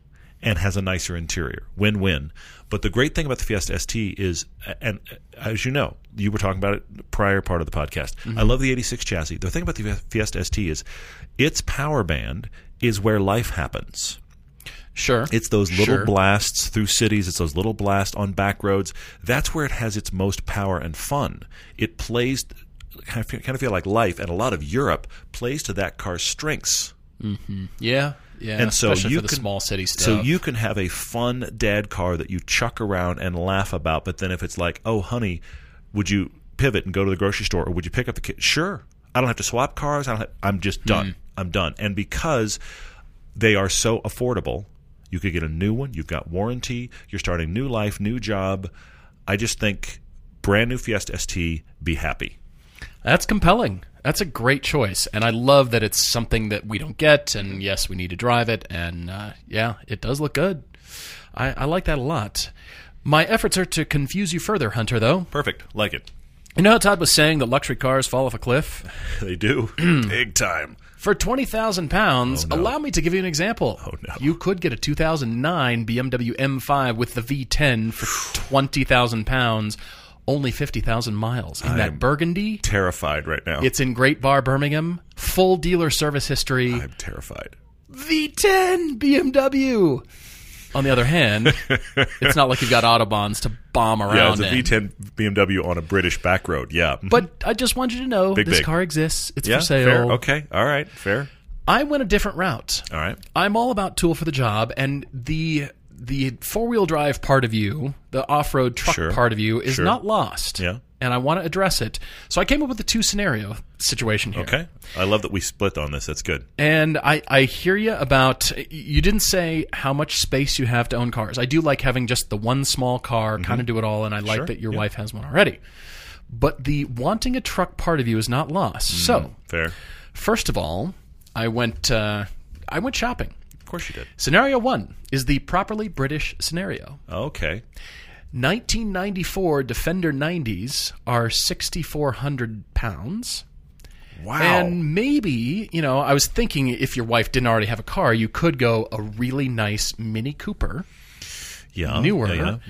and has a nicer interior. Win-win. But the great thing about the Fiesta S T is, and as you know, you were talking about it prior part of the podcast, Mm-hmm. I love the eighty-six chassis. The thing about the Fiesta S T is its power band is where life happens. Sure. It's those little Sure. blasts through cities. It's those little blasts on back roads. That's where it has its most power and fun. It plays, kind of, kind of feel like life, and a lot of Europe plays to that car's strengths. Yeah, yeah. And so especially you for the can, small city stuff. So you can have a fun dad car that you chuck around and laugh about, but then if it's like, oh, honey, would you pivot and go to the grocery store, or would you pick up the kid? Sure. I don't have to swap cars. I don't have, I'm just done. I'm done. And because they are so affordable, you could get a new one. You've got warranty. You're starting new life, new job. I just think brand new Fiesta S T, be happy. That's compelling. That's a great choice, and I love that it's something that we don't get. And yes, we need to drive it, and uh, yeah, it does look good. I, I like that a lot. My efforts are to confuse you further, Hunter. Though Perfect. Like it. you know how Todd was saying that luxury cars fall off a cliff. They do. Big time. For twenty thousand pounds, Oh, no. allow me to give you an example. Oh, no. You could get a two thousand nine B M W M five with the V ten for twenty thousand pounds, only fifty thousand miles. In I that am- burgundy, Terrified right now. it's in Great Bar, Birmingham. Full dealer service history. I'm terrified. V ten B M W. On the other hand, it's not like you've got Autobahns to bomb around Yeah, it's a in. V ten B M W on a British back road. Yeah. But I just want you to know Big, this big. car exists. It's yeah, for sale. fair. Okay. All right. Fair. I went a different route. All right. I'm all about tool for the job, and the the four wheel drive part of you, the off road truck Sure. part of you, is Sure. not lost. Yeah. And I want to address it. So I came up with a two scenario situation here. Okay. I love that we split on this. That's good. And I, I hear you about, you didn't say how much space you have to own cars. I do like having just the one small car, kind of do it all, and I like Sure, that your yeah. wife has one already. But the wanting a truck part of you is not lost. So, Fair. first of all, I went, uh, I went shopping. Of course you did. Scenario one is the properly British scenario. Okay. nineteen ninety-four Defender nineties are six thousand four hundred pounds. Wow. And maybe, you know, I was thinking if your wife didn't already have a car, you could go a really nice Mini Cooper, yeah. newer, Yeah, yeah.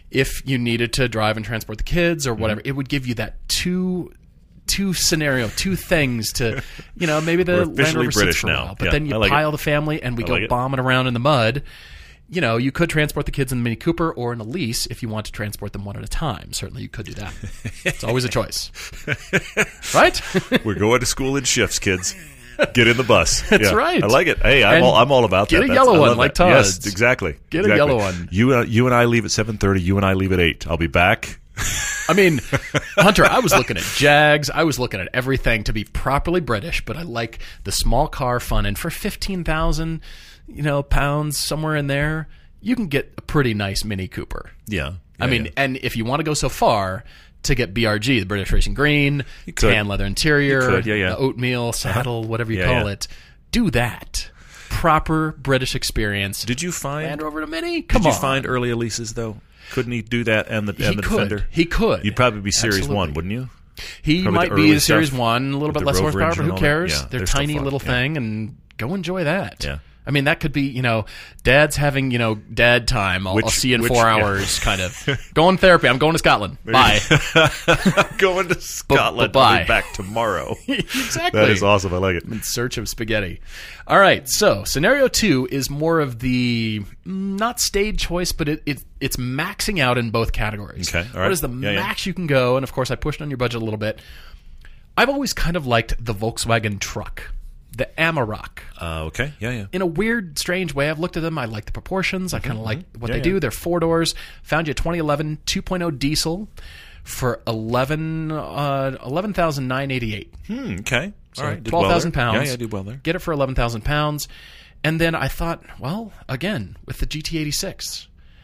if you needed to drive and transport the kids or whatever, mm-hmm. it would give you that two two scenario, two things to, you know, maybe the Land Rover sits for a while, but yeah, then you like pile it. the family and we I go like bombing around in the mud. You know, you could transport the kids in the Mini Cooper or in a lease if you want to transport them one at a time. Certainly you could do that. It's always a choice. Right? We're going to school in shifts, kids. Get in the bus. That's yeah, right. I like it. Hey, I'm all, I'm all about get that. Get a That's, yellow one like that. Todd's. Yes, exactly. Get exactly. a yellow one. You, uh, you and I leave at seven thirty. You and I leave at eight. I'll be back. I mean, Hunter, I was looking at Jags. I was looking at everything to be properly British, but I like the small car fun. And for fifteen thousand, you know, pounds, somewhere in there, you can get a pretty nice Mini Cooper. Yeah. yeah I mean, yeah. and if you want to go so far, to get B R G, the British Racing Green, tan leather interior, could, yeah, yeah. the oatmeal saddle, whatever you yeah, call yeah. it, do that. Proper British experience. Did you find Land Rover to Mini? Come Did you on. find early Elises though? Couldn't he do that and the, he and the could. Defender? He could. You'd probably be Series Absolutely. one, wouldn't you? He Probably might the be early the Series stuff one, a little with bit the less Rover horsepower, engine but and who all cares? that. Yeah, they're they're still tiny fun. little Yeah. thing, and go enjoy that. Yeah. I mean, that could be, you know, dad's having, you know, dad time. I'll, Which- I'll see you in which- four yeah. hours, kind of. Going therapy. I'm going to Scotland. Bye. I'm going to Scotland. bye. I'll be back tomorrow. Exactly. That is awesome. I like it. In search of spaghetti. All right, so scenario two is more of the mm, not staid choice, but it, it it's maxing out in both categories. Okay, all right. What is the Yeah, yeah. max you can go? And of course, I pushed on your budget a little bit. I've always kind of liked the Volkswagen truck, the Amarok. Uh, okay. Yeah, yeah. In a weird, strange way, I've looked at them. I like the proportions. I kind of like what Yeah, they yeah. do. They're four doors. Found you a twenty eleven two point oh diesel for eleven uh, eleven thousand nine eighty eight. Hmm, okay. So All right. Did twelve well thousand there. pounds. Yeah, yeah, did well there. Get it for eleven thousand pounds. And then I thought, well, again, with the G T eighty-six,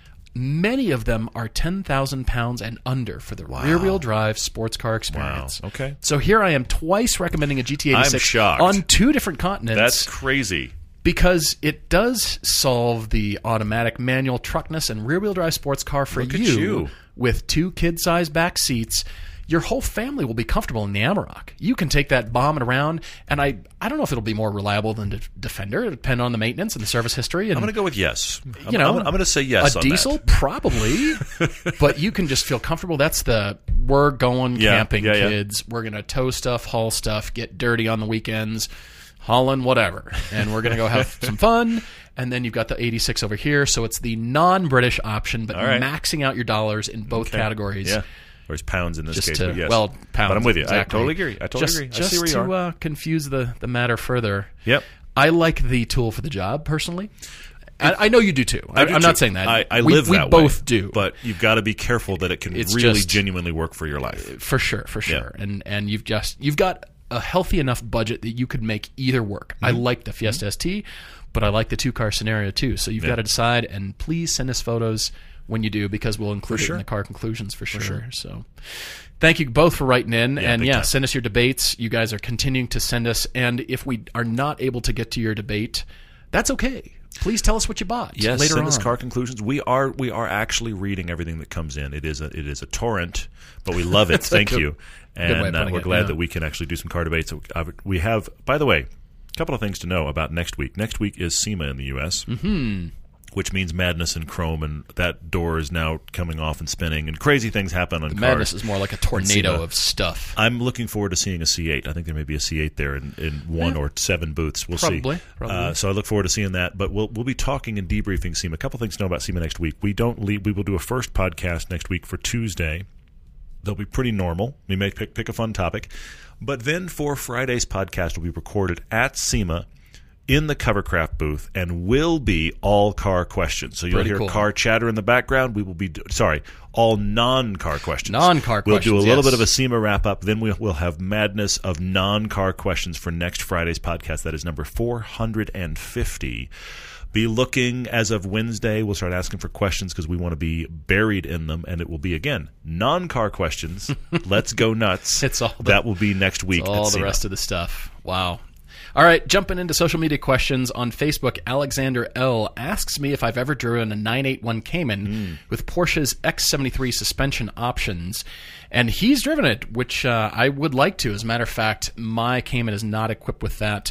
many of them are ten thousand pounds and under for the rear-wheel drive sports car experience. Wow. Okay. So here I am twice recommending a G T eighty-six I'm shocked. on two different continents. That's crazy. Because it does solve the automatic manual truckness and rear-wheel drive sports car for Look at you, you. with two kid-sized back seats. Your whole family will be comfortable in the Amarok. You can take that bombing around, and I, I don't know if it'll be more reliable than the Defender. It'll depend on the maintenance and the service history. And, I'm going to go with yes. I'm, you know, I'm, I'm going to say yes a on diesel, that. probably, but you can just feel comfortable. That's the we're going Yeah, camping, yeah, yeah. kids. We're going to tow stuff, haul stuff, get dirty on the weekends, hauling whatever, and we're going to go have some fun. And then you've got the eighty-six over here, so it's the non-British option, but All right. maxing out your dollars in both Okay. categories. Yeah. Or it's pounds in this Just case. to, but yes. well, pounds. But I'm with you. Exactly. I totally agree. I totally just, agree. I just see where you to are. Uh, confuse the, the matter further. Yep. I like the tool for the job personally. I, I know you do too. I, I do I'm too. not saying that. I, I we, live we that both way, do, but you've got to be careful that it can It's really just- genuinely work for your life. for sure, for sure. And and you've just you've got a healthy enough budget that you could make either work. I like the Fiesta S T, but I like the two car scenario too. So you've Yeah. got to decide, and please send us photos when you do, because we'll include it sure. in the car conclusions for sure. So thank you both for writing in, Yeah, and big yeah, time. send us your debates. You guys are continuing to send us, and if we are not able to get to your debate, that's okay. Please tell us what you bought Yes, later send on. us car conclusions. We are we are actually reading everything that comes in. It is a it is a torrent, but we love it. Thank good- you, good way of and uh, putting we're it, glad yeah. that we can actually do some car debates. So, uh, we have, by the way, a couple of things to know about next week. Next week is SEMA in the U S, mm-hmm. which means madness and chrome, and that door is now coming off and spinning, and crazy things happen on cars. Madness is more like a tornado SEMA. of stuff. I'm looking forward to seeing a C eight. I think there may be a C eight there in, in one or seven booths. We'll Probably, see. probably. Uh, so I look forward to seeing that. But we'll we'll be talking and debriefing SEMA. A couple things to know about SEMA next week. We don't leave, we will do a first podcast next week for Tuesday. They'll be pretty normal. We may pick pick a fun topic, but then for Friday's podcast will be recorded at SEMA in the Covercraft booth and will be all car questions. So you'll Pretty hear cool. car chatter in the background. We will be sorry, all non-car questions. Non-car we'll questions, do a little yes. bit of a SEMA wrap up. Then we'll, we'll have madness of non-car questions for next Friday's podcast. That is number four hundred fifty. Be looking as of Wednesday. We'll start asking for questions because we want to be buried in them, and it will be again non-car questions. Let's go nuts. It's all the- that will be next week. It's all at the SEMA. rest of the stuff. Wow. All right, jumping into social media questions on Facebook, Alexander L. asks me if I've ever driven a nine eighty-one Cayman Mm. with Porsche's X seventy-three suspension options. And he's driven it, which uh, I would like to. As a matter of fact, my Cayman is not equipped with that.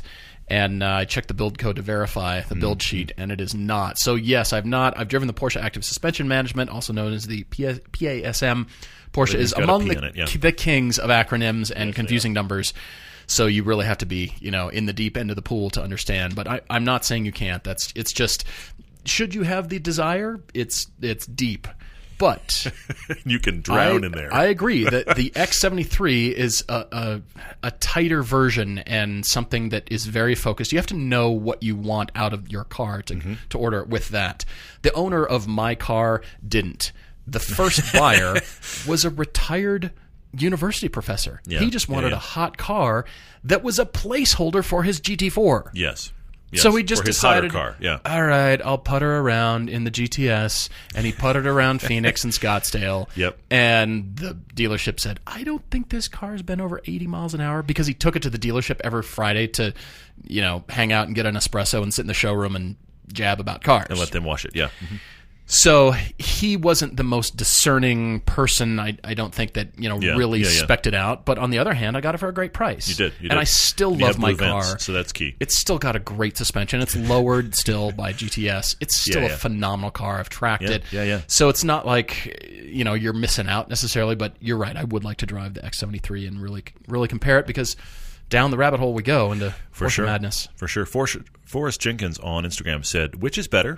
And uh, I checked the build code to verify the build mm-hmm. sheet, and it is not. So yes, I've not. I've driven the Porsche Active Suspension Management, also known as the P A S M. Porsche is among the, it, yeah. the kings of acronyms and yes, confusing numbers. So you really have to be, you know, in the deep end of the pool to understand. But I, I'm not saying you can't. That's it's just, should you have the desire? It's it's deep. But you can drown I, in there. I agree that the X seventy-three is a, a, a tighter version and something that is very focused. You have to know what you want out of your car to, mm-hmm. to order it with that. The owner of my car didn't. The first buyer was a retired university professor. Yeah. He just wanted yeah, yeah. a hot car that was a placeholder for his G T four. Yes. Yes, so he just or his decided, car. Yeah. all right, I'll putter around in the G T S, and he puttered around Phoenix and Scottsdale. Yep. And the dealership said, I don't think this car's been over eighty miles an hour, because he took it to the dealership every Friday to, you know, hang out and get an espresso and sit in the showroom and jab about cars. And let them wash it, yeah. Mm-hmm. So he wasn't the most discerning person. I, I don't think that, you know, yeah, really yeah, yeah. spec'd it out. But on the other hand, I got it for a great price. You did. You did. And I still and love my vents, car. So that's key. It's still got a great suspension. It's lowered still by G T S. It's still yeah, a yeah. phenomenal car. I've tracked yeah, it. Yeah, yeah. So it's not like, you know, you're missing out necessarily. But you're right. I would like to drive the X seventy-three and really, really compare it, because down the rabbit hole we go into for Porsche sure. madness. For sure. For, Forrest Jenkins on Instagram said, which is better,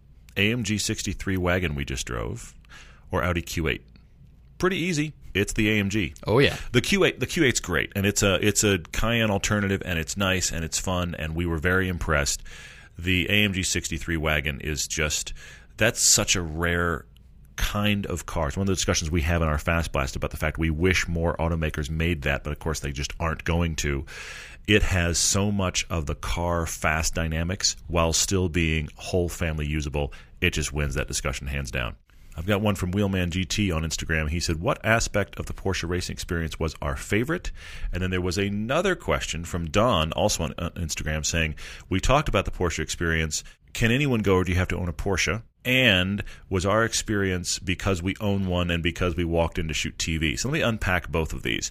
A M G sixty-three wagon we just drove or Audi Q eight? Pretty easy. It's the A M G. Oh yeah. The Q eight the Q eight's great, and it's a it's a Cayenne alternative, and it's nice and it's fun, and we were very impressed. The A M G sixty-three wagon is just, that's such a rare kind of car. It's one of the discussions we have in our Fast Blast about the fact we wish more automakers made that, but of course they just aren't going to. It has so much of the car fast dynamics while still being whole family usable. It just wins that discussion hands down. I've got one from Wheelman G T on Instagram. He said, what aspect of the Porsche racing experience was our favorite? And then there was another question from Don, also on Instagram, saying, we talked about the Porsche experience. Can anyone go, or do you have to own a Porsche? And was our experience because we own one and because we walked in to shoot T V? So let me unpack both of these.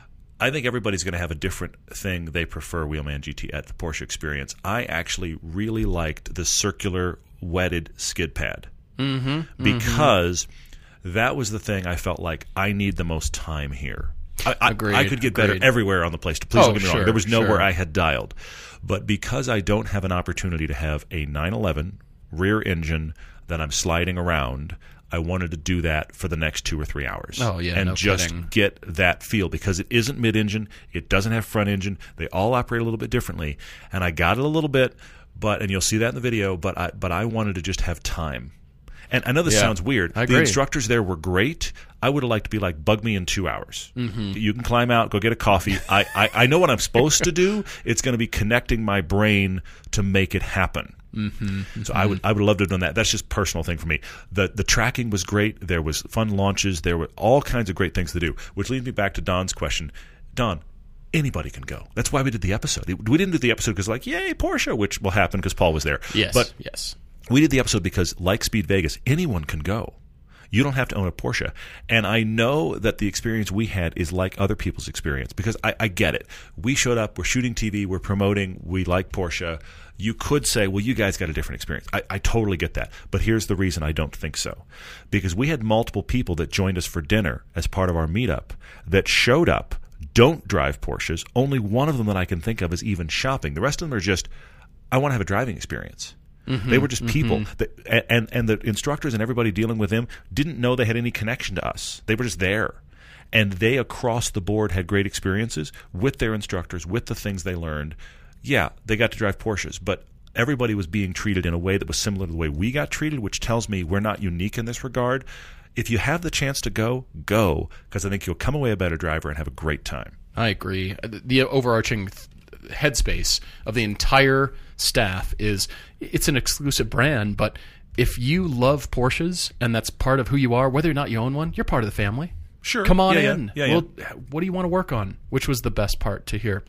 I think everybody's going to have a different thing they prefer, Wheelman G T, at the Porsche experience. I actually really liked the circular wetted skid pad. Mm-hmm, because mm-hmm. that was the thing I felt like I need the most time here. I, I, agreed, I could get agreed. better everywhere on the place. Please oh, don't get me sure, wrong. There was nowhere sure. I had dialed. But because I don't have an opportunity to have a nine eleven rear engine that I'm sliding around, I wanted to do that for the next two or three hours. Oh, yeah, and no just kidding. get that feel, because it isn't mid-engine. It doesn't have front engine. They all operate a little bit differently. And I got it a little bit, but and you'll see that in the video, but I, but I wanted to just have time. And I know this yeah, sounds weird. I the agree. instructors there were great. I would have liked to be like, bug me in two hours. Mm-hmm. You can climb out, go get a coffee. I, I, I know what I'm supposed to do. It's going to be connecting my brain to make it happen. Mm-hmm. So I would I would love to have done that. That's just a personal thing for me. The the tracking was great. There was fun launches. There were all kinds of great things to do, which leads me back to Don's question. Don, anybody can go. That's why we did the episode. We didn't do the episode because like, yay, Porsche, which will happen because Paul was there. Yes, but yes. We did the episode because, like Speed Vegas, anyone can go. You don't have to own a Porsche. And I know that the experience we had is like other people's experience, because I, I get it. We showed up, we're shooting T V, we're promoting, we like Porsche. You could say, well, you guys got a different experience. I, I totally get that. But here's the reason I don't think so. Because we had multiple people that joined us for dinner as part of our meetup that showed up, don't drive Porsches. Only one of them that I can think of is even shopping. The rest of them are just, I want to have a driving experience. Mm-hmm, they were just people. mm-hmm. that, and, and the instructors and everybody dealing with them didn't know they had any connection to us. They were just there. And they, across the board, had great experiences with their instructors, with the things they learned. Yeah, they got to drive Porsches, but everybody was being treated in a way that was similar to the way we got treated, which tells me we're not unique in this regard. If you have the chance to go, go, because I think you'll come away a better driver and have a great time. I agree. The overarching th- headspace of the entire staff is, it's an exclusive brand, but if you love Porsches and that's part of who you are, whether or not you own one, you're part of the family. Sure. Come on yeah, in. Yeah, yeah, well, yeah. What do you want to work on? Which was the best part to hear.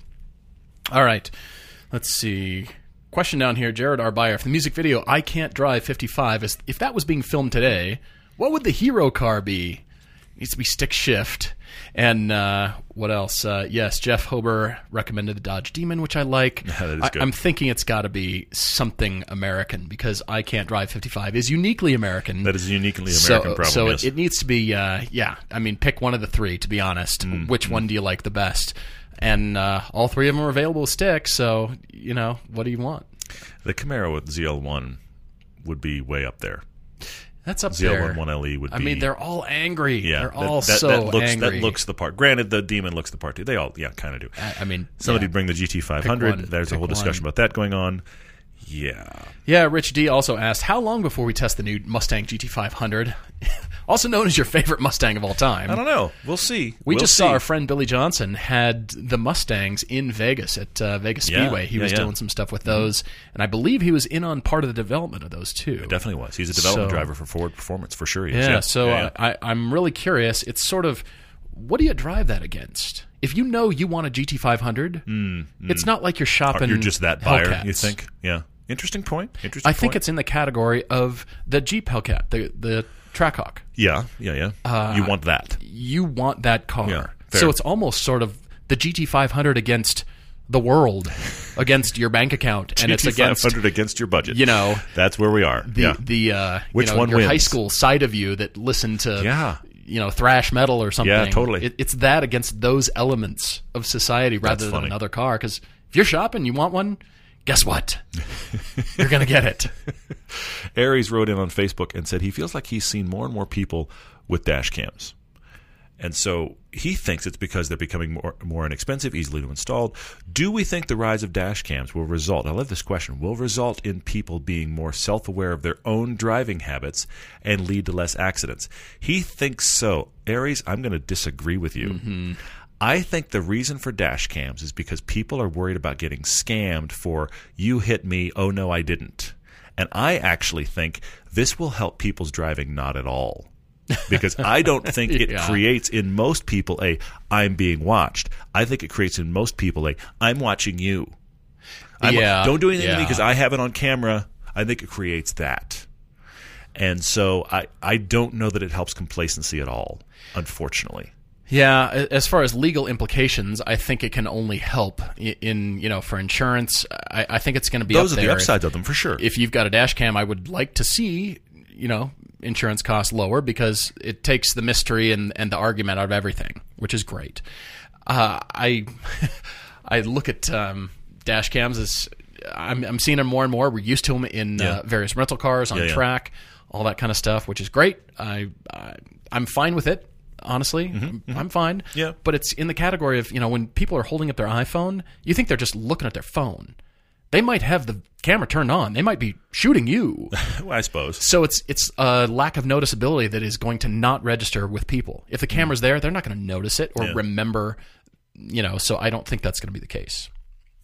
All right. Let's see. Question down here, Jared R. Beyer. For the music video, I Can't Drive fifty-five, is, if that was being filmed today, what would the hero car be? needs to be stick shift. And uh, what else? Uh, yes, Jeff Hober recommended the Dodge Demon, which I like. That is I, good. I'm thinking it's got to be something American because I Can't Drive fifty-five is uniquely American. That is a uniquely American so, problem. So yes. it, it needs to be, uh, yeah. I mean, pick one of the three. To be honest, Mm, which mm. one do you like the best? And uh, all three of them are available with sticks. So you know, what do you want? The Camaro with Z L one would be way up there. That's up Z L one there. one L E would be. I mean, they're all angry. yeah, they're that, all that, so that looks, angry. That looks the part. Granted, the Demon looks the part too. They all, yeah, kind of do. I, I mean, Somebody yeah. bring the G T five hundred. one. There's a Pick whole discussion one. about that going on. Yeah. Yeah, Rich D also asked, how long before we test the new Mustang G T five hundred? Also known as your favorite Mustang of all time. I don't know. We'll see. We we'll just see. saw our friend Billy Johnson had the Mustangs in Vegas at uh, Vegas Yeah, Speedway. He yeah, was yeah. doing some stuff with those, and I believe he was in on part of the development of those too. Definitely was. He's a development So- driver for Ford Performance for sure. He is. Yeah, so yeah, yeah. I, I'm really curious. It's sort of, what do you drive that against? If you know you want a G T five hundred, Mm, it's not like you're shopping. You're just that buyer, Hellcats. you think? Yeah. Interesting point. Interesting I think point. it's in the category of the Jeep Hellcat, the the Trackhawk. Yeah, yeah, yeah. Uh, you want that. You want that car. Yeah, fair. So it's almost sort of the G T five hundred against the world, against your bank account, and it's G T five against, hundred against your budget. you know, That's where we are. the yeah. the uh, Which you know, one your high wins? school side of you that listened to Yeah. you know thrash metal or something. Yeah, totally. It, it's that against those elements of society rather than funny. another car. Because if you're shopping, you want one. Guess what? You're gonna get it. Aries wrote in on Facebook and said he feels like he's seen more and more people with dash cams. And so he thinks it's because they're becoming more more inexpensive, easily to install. Do we think the rise of dash cams will result, I love this question, will result in people being more self-aware of their own driving habits and lead to less accidents? He thinks so. Aries, I'm going to disagree with you. Mm-hmm. I think the reason for dash cams is because people are worried about getting scammed for, you hit me, oh no, I didn't. And I actually think this will help people's driving not at all. Because I don't think it Yeah. creates in most people a, I'm being watched. I think it creates in most people a, I'm watching you. I'm, Yeah, Don't do anything to me yeah. because I have it on camera. I think it creates that. And so I, I don't know that it helps complacency at all, unfortunately. Yeah, as far as legal implications, I think it can only help in, in you know, for insurance. I, I think it's going to be Those up are the there. upsides of them, for sure. If you've got a dash cam, I would like to see, you know, insurance costs lower because it takes the mystery and, and the argument out of everything, which is great. Uh, I I look at um, dash cams as I'm, I'm seeing them more and more. We're used to them in Yeah. uh, various rental cars, on Yeah, yeah. track, all that kind of stuff, which is great. I, I I'm fine with it. Honestly, I'm, I'm fine. Mm-hmm, Yeah. But it's in the category of, you know, when people are holding up their iPhone, you think they're just looking at their phone. They might have the camera turned on. They might be shooting you. Well, I suppose. So it's it's a lack of noticeability that is going to not register with people. If the camera's there, they're not going to notice it or Yeah. remember, you know, so I don't think that's going to be the case.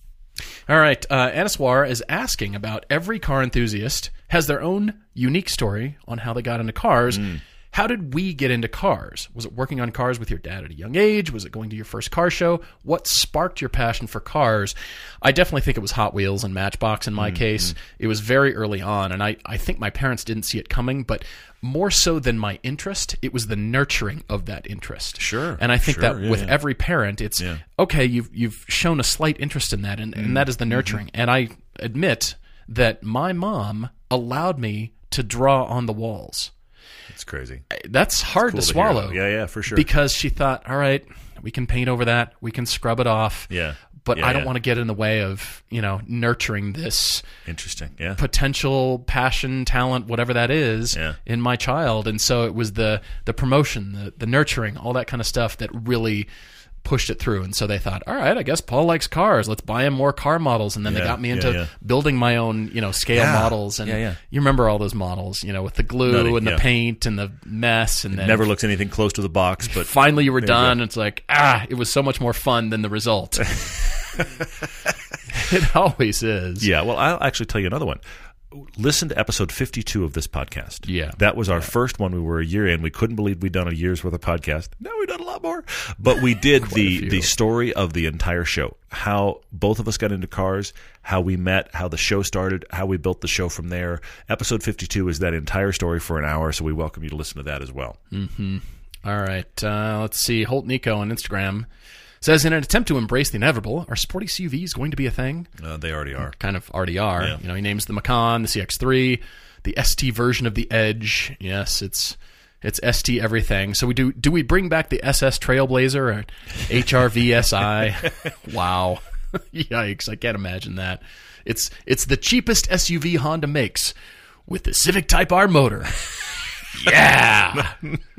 All right, uh, Aniswar is asking about every car enthusiast has their own unique story on how they got into cars. How did we get into cars? Was it working on cars with your dad at a young age? Was it going to your first car show? What sparked your passion for cars? I definitely think it was Hot Wheels and Matchbox in my case. It was very early on, and I, I think my parents didn't see it coming, but more so than my interest, it was the nurturing of that interest. Sure, And I think sure, that yeah, with yeah. every parent, it's, Yeah. okay, you've, you've shown a slight interest in that, and, and that is the nurturing. And I admit that my mom allowed me to draw on the walls. It's crazy. That's hard Cool to to swallow. hear, though. Yeah, yeah, for sure. Because she thought, all right, we can paint over that, we can scrub it off. Yeah. But Yeah, I don't yeah. want to get in the way of, you know, nurturing this Interesting. Yeah. potential passion, talent, whatever that is, Yeah. in my child. And so it was the the promotion, the the nurturing, all that kind of stuff that really pushed it through. And so they thought, all right, I guess Paul likes cars. Let's buy him more car models. And then Yeah, they got me yeah, into yeah. building my own, you know, scale Yeah. models. And Yeah, yeah. you remember all those models, you know, with the glue Nutty, and the yeah. paint and the mess. And then Never looks anything close to the box, but finally you were There you done. go. It's like, ah, it was so much more fun than the result. It always is. yeah. Well, I'll actually tell you another one. Listen to episode fifty-two of this podcast. Yeah. That was our first one. We were a year in. We couldn't believe we'd done a year's worth of podcast. Now we've done a lot more. But we did the few. the story of the entire show. How both of us got into cars, how we met, how the show started, how we built the show from there. Episode fifty-two is that entire story for an hour, so we welcome you to listen to that as well. All right. Uh, let's see. Holt Nico on Instagram says, in an attempt to embrace the inevitable, are sporty S U Vs going to be a thing? Uh, they already are. Kind of already are. Yeah. You know, he names the Macan, the C X three, the S T version of the Edge. Yes, it's it's S T everything. So we do do we bring back the S S Trailblazer or H R V S I? Wow. Yikes, I can't imagine that. It's it's the cheapest S U V Honda makes with the Civic Type R motor. Yeah.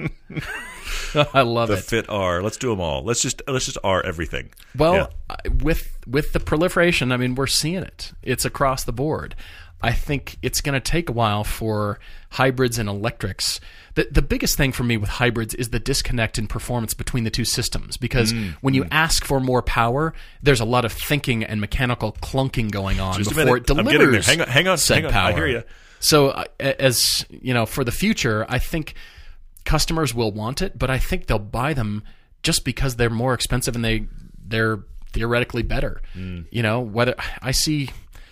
I love the it. Fit R. Let's do them all. Let's just let's just R everything. Well, Yeah. I- with with the proliferation, I mean, we're seeing it. It's across the board. I think it's going to take a while for hybrids and electrics. The the biggest thing for me with hybrids is the disconnect in performance between the two systems, because Mm, when you ask for more power, there's a lot of thinking and mechanical clunking going on Just a before minute. it I'm delivers. getting there. Hang on, hang on, said hang on. power. I hear you. So, uh, as you know, for the future, I think customers will want it, but I think they'll buy them just because they're more expensive and they they're theoretically better. Mm. You know, whether I see,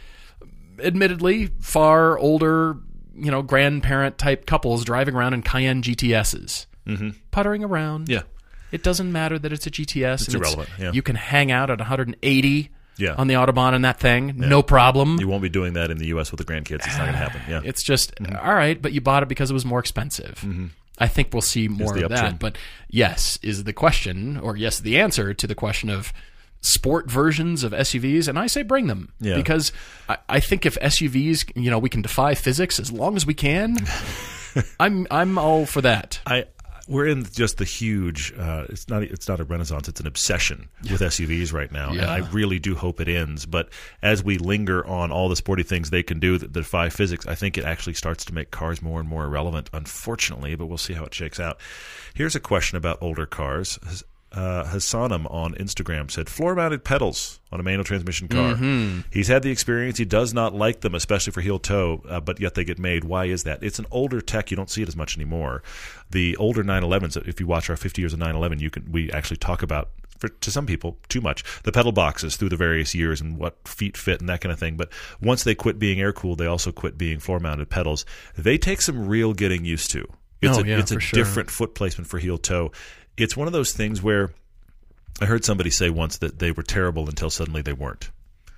admittedly, far older, you know, grandparent type couples driving around in Cayenne G T S's, mm-hmm. puttering around. Yeah. It doesn't matter that it's a G T S. It's and irrelevant, yeah. You can hang out at one hundred eighty Yeah. on the Autobahn in that thing, no problem. You won't be doing that in the U S with the grandkids. It's not going to happen. Yeah. It's just, Mm-hmm. all right, but you bought it because it was more expensive. I think we'll see more the of uptrend. that. But yes, is the question, or yes, the answer to the question of sport versions of S U Vs, and I say bring them. Yeah. Because I, I think if S U Vs, you know, we can defy physics as long as we can, I'm I'm all for that. I we're in just the huge. Uh, it's not. It's not a renaissance. It's an obsession with S U Vs right now, and Yeah. I really do hope it ends. But as we linger on all the sporty things they can do that defy physics, I think it actually starts to make cars more and more irrelevant. Unfortunately, but we'll see how it shakes out. Here's a question about older cars. Uh, Hassanum on Instagram said, floor-mounted pedals on a manual transmission car. Mm-hmm. He's had the experience. He does not like them, especially for heel toe, uh, but yet they get made. Why is that? It's an older tech. You don't see it as much anymore. The older nine elevens, if you watch our fifty years of nine eleven, you can we actually talk about, for, to some people, too much, the pedal boxes through the various years and what feet fit and that kind of thing. But once they quit being air-cooled, they also quit being floor-mounted pedals. They take some real getting used to. It's Oh, a, yeah, it's a for sure. different foot placement for heel toe. It's one of those things where I heard somebody say once that they were terrible until suddenly they weren't.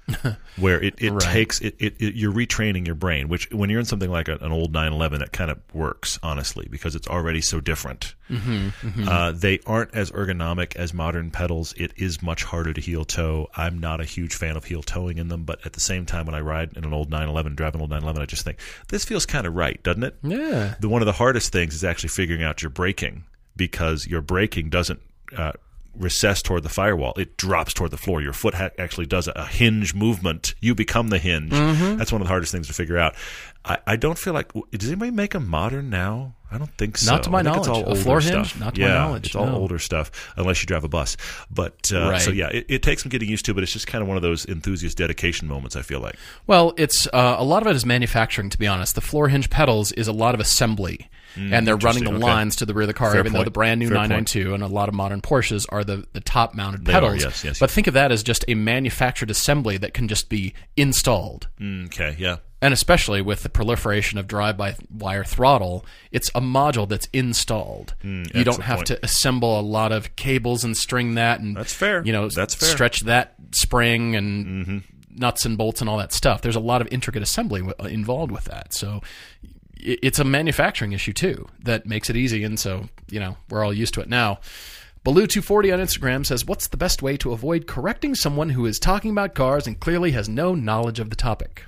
Where it, it Right. takes it, it, it you're retraining your brain, which when you're in something like a, an old nine eleven, it kind of works, honestly, because it's already so different. Mm-hmm, mm-hmm. Uh, they aren't as ergonomic as modern pedals. It is much harder to heel toe. I'm not a huge fan of heel toeing in them, but at the same time, when I ride in an old nine eleven, drive an old nine eleven, I just think this feels kind of right, doesn't it? Yeah. The one of the hardest things is actually figuring out your braking, because your braking doesn't uh, recess toward the firewall. It drops toward the floor. Your foot ha- actually does a, a hinge movement. You become the hinge. Mm-hmm. That's one of the hardest things to figure out. I, I don't feel like – does anybody make them modern now? I don't think so. Not to my I think knowledge. It's all A older floor stuff. hinge? Not to my yeah, knowledge, it's all no. older stuff, unless you drive a bus. But uh, Right. so yeah, it, it takes some getting used to, but it's just kind of one of those enthusiast dedication moments, I feel like. Well, it's uh, a lot of it is manufacturing, to be honest. The floor hinge pedals is a lot of assembly, and they're running the interesting. Okay. lines to the rear of the car, Fair even though point. the brand new Fair nine ninety-two and a lot of modern Porsches are the, the top-mounted They are, pedals. yes, yes, but yes. think of that as just a manufactured assembly that can just be installed. Mm, okay, yeah. And especially with the proliferation of drive-by-wire throttle, it's a module that's installed. you don't excellent have point. to assemble a lot of cables and string that, and That's fair. You know, That's fair. stretch that spring and nuts and bolts and all that stuff. There's a lot of intricate assembly w- involved with that. So i- it's a manufacturing issue too that makes it easy. And so you know we're all used to it now. Baloo two forty on Instagram says, what's the best way to avoid correcting someone who is talking about cars and clearly has no knowledge of the topic?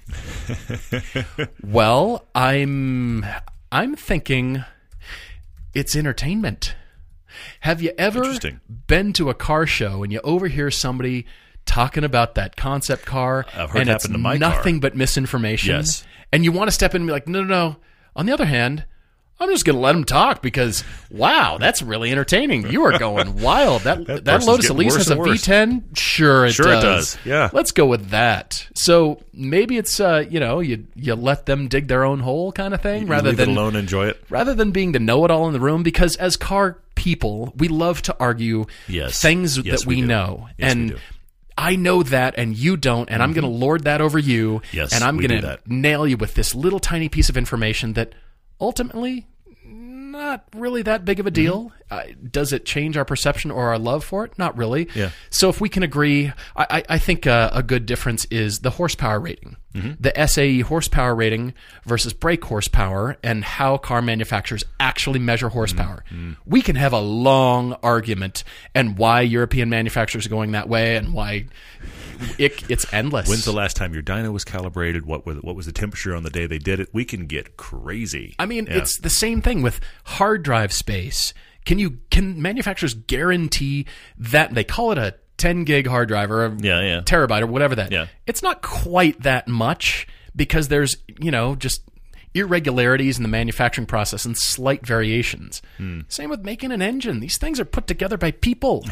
Well, I'm I'm thinking it's entertainment. Have you ever Interesting. been to a car show and you overhear somebody talking about that concept car I've heard and it it's happen to my nothing car. but misinformation? Yes. And you want to step in and be like, no, no, no. On the other hand, I'm just going to let them talk because, wow, that's really entertaining. You are going wild. That that, person's Lotus getting Elise worse has a and worse. V ten? Sure it Sure it does. does, yeah. Let's go with that. So maybe it's, uh, you know, you you let them dig their own hole kind of thing You rather leave than it alone, enjoy it. rather than being the know-it-all in the room, because as car people, we love to argue Yes. things Yes, that we we, do. know. Yes, we and do. I know that and you don't, and I'm going to lord that over you, Yes, and I'm we going do to that. nail you with this little tiny piece of information that ultimately not really that big of a deal. Mm-hmm. Uh, does it change our perception or our love for it? Not really. Yeah. So if we can agree, I, I, I think uh, a good difference is the horsepower rating. Mm-hmm. The S A E horsepower rating versus brake horsepower and how car manufacturers actually measure horsepower. Mm-hmm. We can have a long argument and why European manufacturers are going that way and why it, it's endless. When's the last time your dyno was calibrated? What was, what was the temperature on the day they did it? We can get crazy. I mean, yeah. it's the same thing with hard drive space. Can you can manufacturers guarantee that they call it a ten gig hard drive or a yeah, yeah. terabyte or whatever that? Yeah. It's not quite that much because there's, you know, just irregularities in the manufacturing process and slight variations. Hmm. Same with making an engine. These things are put together by people.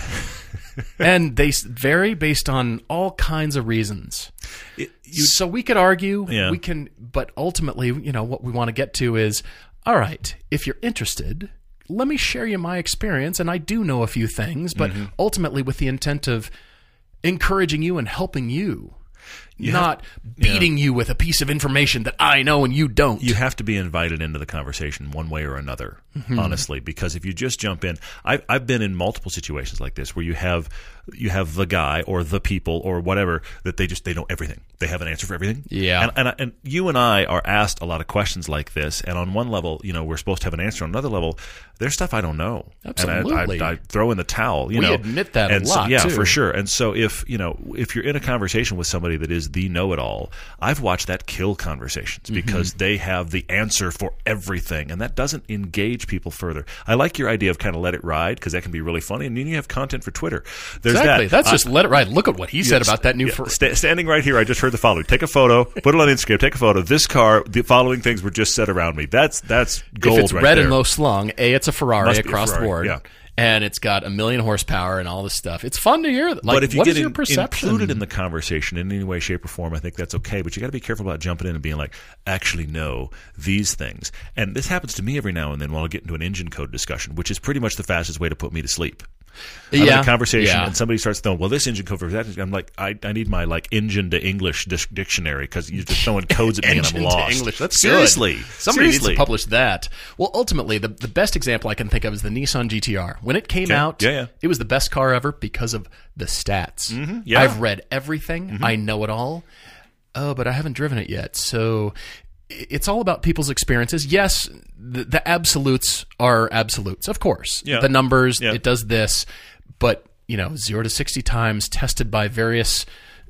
And they vary based on all kinds of reasons. It, you, so we could argue, yeah. we can, but ultimately, you know, what we want to get to is, all right, if you're interested, let me share you my experience. And I do know a few things, but mm-hmm. ultimately with the intent of encouraging you and helping you. You not have, beating yeah. you with a piece of information that I know and you don't. You have to be invited into the conversation one way or another, mm-hmm. honestly, because if you just jump in, I've, I've been in multiple situations like this where you have you have the guy or the people or whatever that they just they know everything. They have an answer for everything. Yeah. And, and and you and I are asked a lot of questions like this, and on one level, you know, we're supposed to have an answer. On another level, there's stuff I don't know. Absolutely. And I, I, I throw in the towel. You we know, admit that and a lot. So, yeah, too. for sure. And so if you know if you're in a conversation with somebody that is the know-it-all, I've watched that kill conversations because mm-hmm. they have the answer for everything, and that doesn't engage people further. I like your idea of kind of let it ride because that can be really funny, and then you have content for Twitter. There's exactly. That. That's I, just let it ride. Look at what he said yes, about that new. Yeah, For- st- standing right here, I just heard the following: take a photo, put it on Instagram, take a photo. This car, the following things were just said around me. That's that's gold. If it's right red there. and low slung, a it's a Ferrari Must be a across Ferrari, the board. Yeah. And it's got a million horsepower and all this stuff. It's fun to hear. Like, but if you what get is your in, perception? included in the conversation in any way, shape, or form, I think that's okay. But you got to be careful about jumping in and being like, actually, no, these things. And this happens to me every now and then while I get into an engine code discussion, which is pretty much the fastest way to put me to sleep. I'm yeah. in a conversation yeah. and somebody starts throwing, well, this engine code for that. I'm like, I, I need my like engine to English dis- dictionary because you're just throwing codes at me and I'm lost. To English. That's seriously. Good. Somebody seriously. needs to publish that. Well, ultimately, the, the best example I can think of is the Nissan G T R. When it came okay. out, yeah, yeah. it was the best car ever because of the stats. Mm-hmm. Yeah. I've read everything. Mm-hmm. I know it all. Oh, but I haven't driven it yet. So it's all about people's experiences. Yes, the, the absolutes are absolutes, of course. Yeah. The numbers, yeah. it does this. But, you know, zero to sixty times tested by various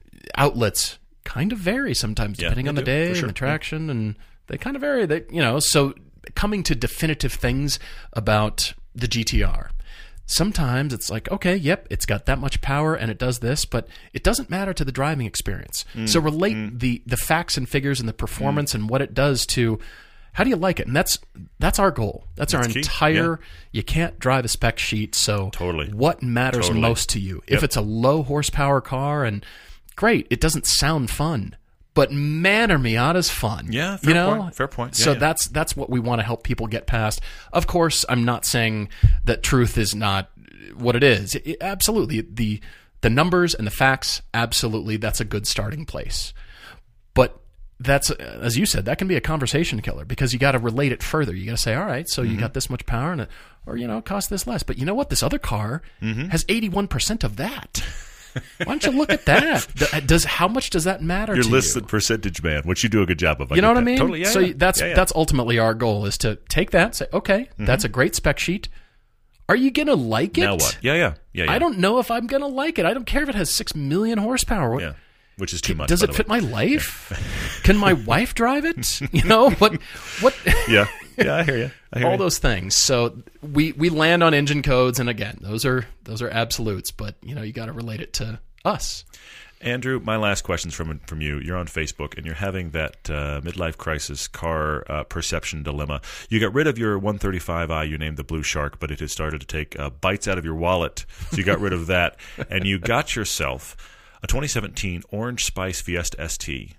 outlets kind of vary sometimes, yeah, depending on the do, day sure. and the traction, yeah. and they kind of vary. That you know, so coming to definitive things about the G T R. Sometimes it's like, okay, yep, it's got that much power and it does this, but it doesn't matter to the driving experience. Mm, so relate mm. the the facts and figures and the performance mm. and what it does to how do you like it? And that's that's our goal. That's, that's our key. entire. Yeah. You can't drive a spec sheet, so totally. What matters totally. most to you? Yep. If it's a low horsepower car, and great, it doesn't sound fun, but man, are Miatas fun? Yeah, fair you know, point. Fair point. Yeah, so yeah. that's that's what we want to help people get past. Of course, I'm not saying that truth is not what it is. It, it, absolutely, the the numbers and the facts. Absolutely, that's a good starting place, but. That's, as you said, that can be a conversation killer because you got to relate it further. You got to say, all right, so mm-hmm. you got this much power, and it, or you know, it costs this less. But you know what? This other car mm-hmm. has eighty-one percent of that. Why don't you look at that? Does how much does that matter? Your to listed you? percentage man, which you do a good job of. I you know what that. I mean? Totally. Yeah, so yeah. that's yeah, yeah. that's ultimately our goal is to take that, say, okay, mm-hmm. that's a great spec sheet. Are you gonna like it? Now what? Yeah, yeah, yeah. yeah. I don't know if I'm gonna like it. I don't care if it has six million horsepower. Yeah. Which is too much. Does it fit my life? Can my wife drive it? You know what? What? Yeah, yeah, I hear you. I hear all you. those things. So we we land on engine codes, and again, those are those are absolutes. But you know, you got to relate it to us. Andrew, my last question's from from you. You're on Facebook, and you're having that uh, midlife crisis car uh, perception dilemma. You got rid of your one thirty-five i, you named the Blue Shark, but it has started to take uh, bites out of your wallet. So you got rid of that, and you got yourself a twenty seventeen Orange Spice Fiesta S T,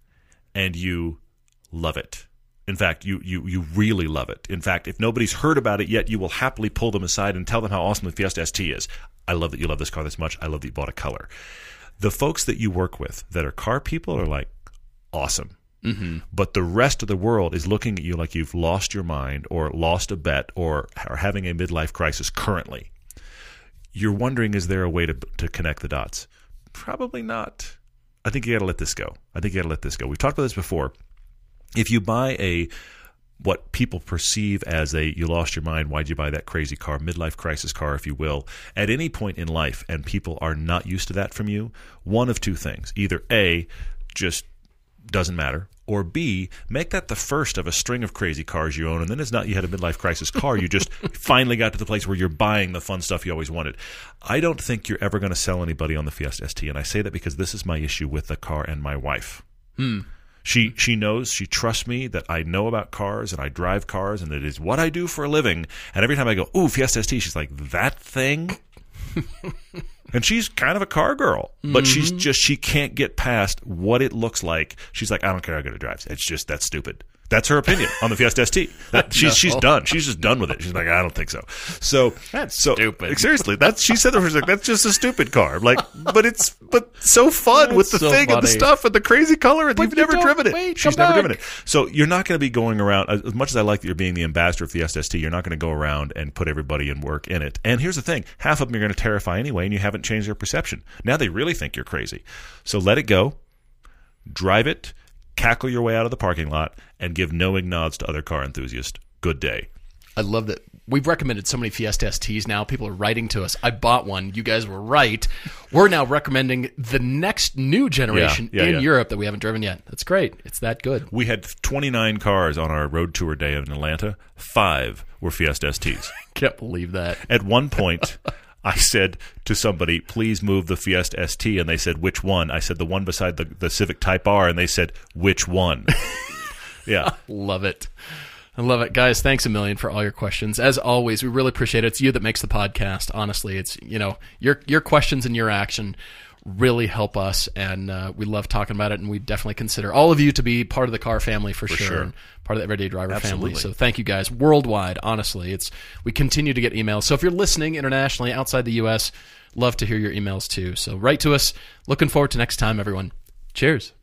and you love it. In fact, you, you, you really love it. In fact, if nobody's heard about it yet, you will happily pull them aside and tell them how awesome the Fiesta S T is. I love that you love this car this much. I love that you bought a color. The folks that you work with that are car people are like, awesome. Mm-hmm. But the rest of the world is looking at you like you've lost your mind or lost a bet or are having a midlife crisis currently. You're wondering, is there a way to to connect the dots? Probably not. I think you got to let this go. I think you got to let this go. We've talked about this before. If you buy a what people perceive as a you lost your mind, why'd you buy that crazy car, midlife crisis car, if you will, at any point in life, and people are not used to that from you, one of two things. Either A, just doesn't matter, or B, make that the first of a string of crazy cars you own, and then it's not you had a midlife crisis car, you just finally got to the place where you're buying the fun stuff you always wanted. I don't think you're ever going to sell anybody on the Fiesta S T, and I say that because this is my issue with the car and my wife. Hmm. She she knows, she trusts me that I know about cars and I drive cars and it is what I do for a living. And every time I go, ooh, Fiesta S T, she's like, that thing? And she's kind of a car girl, but mm-hmm. she's just, she can't get past what it looks like. She's like, I don't care how good it drives. It's just, that's stupid. That's her opinion on the Fiesta S T. That, she's no. she's done. She's just done with it. She's like, I don't think so. So that's so, stupid. Seriously, that's she said that she's like, that's just a stupid car. I'm like, but it's but so fun that's with the so thing funny. and the stuff and the crazy color. And but you've you never driven it. Wait, she's never back. driven it. So you're not going to be going around as much as I like that you're being the ambassador of Fiesta S T. You're not going to go around and put everybody in work in it. And here's the thing: half of them you're going to terrify anyway, and you haven't changed their perception. Now they really think you're crazy. So let it go. Drive it. Cackle your way out of the parking lot and give knowing nods to other car enthusiasts. Good day. I love that. We've recommended so many Fiesta S Ts now. People are writing to us. I bought one. You guys were right. We're now recommending the next new generation yeah, yeah, in yeah. Europe that we haven't driven yet. That's great. It's that good. We had twenty-nine cars on our road tour day in Atlanta. Five were Fiesta S Ts. Can't believe that. At one point, I said to somebody, please move the Fiesta S T. And they said, which one? I said, the one beside the, the Civic Type R. And they said, which one? Yeah. Love it. I love it. Guys, thanks a million for all your questions. As always, we really appreciate it. It's you that makes the podcast. Honestly, it's, you know, your your questions and your action really help us, and uh, we love talking about it, and we definitely consider all of you to be part of the car family for, for sure, sure. And part of the Everyday Driver Absolutely. family. So thank you guys worldwide. Honestly, it's we continue to get emails. So if you're listening internationally outside the U S, love to hear your emails too. So write to us. Looking forward to next time, everyone. Cheers.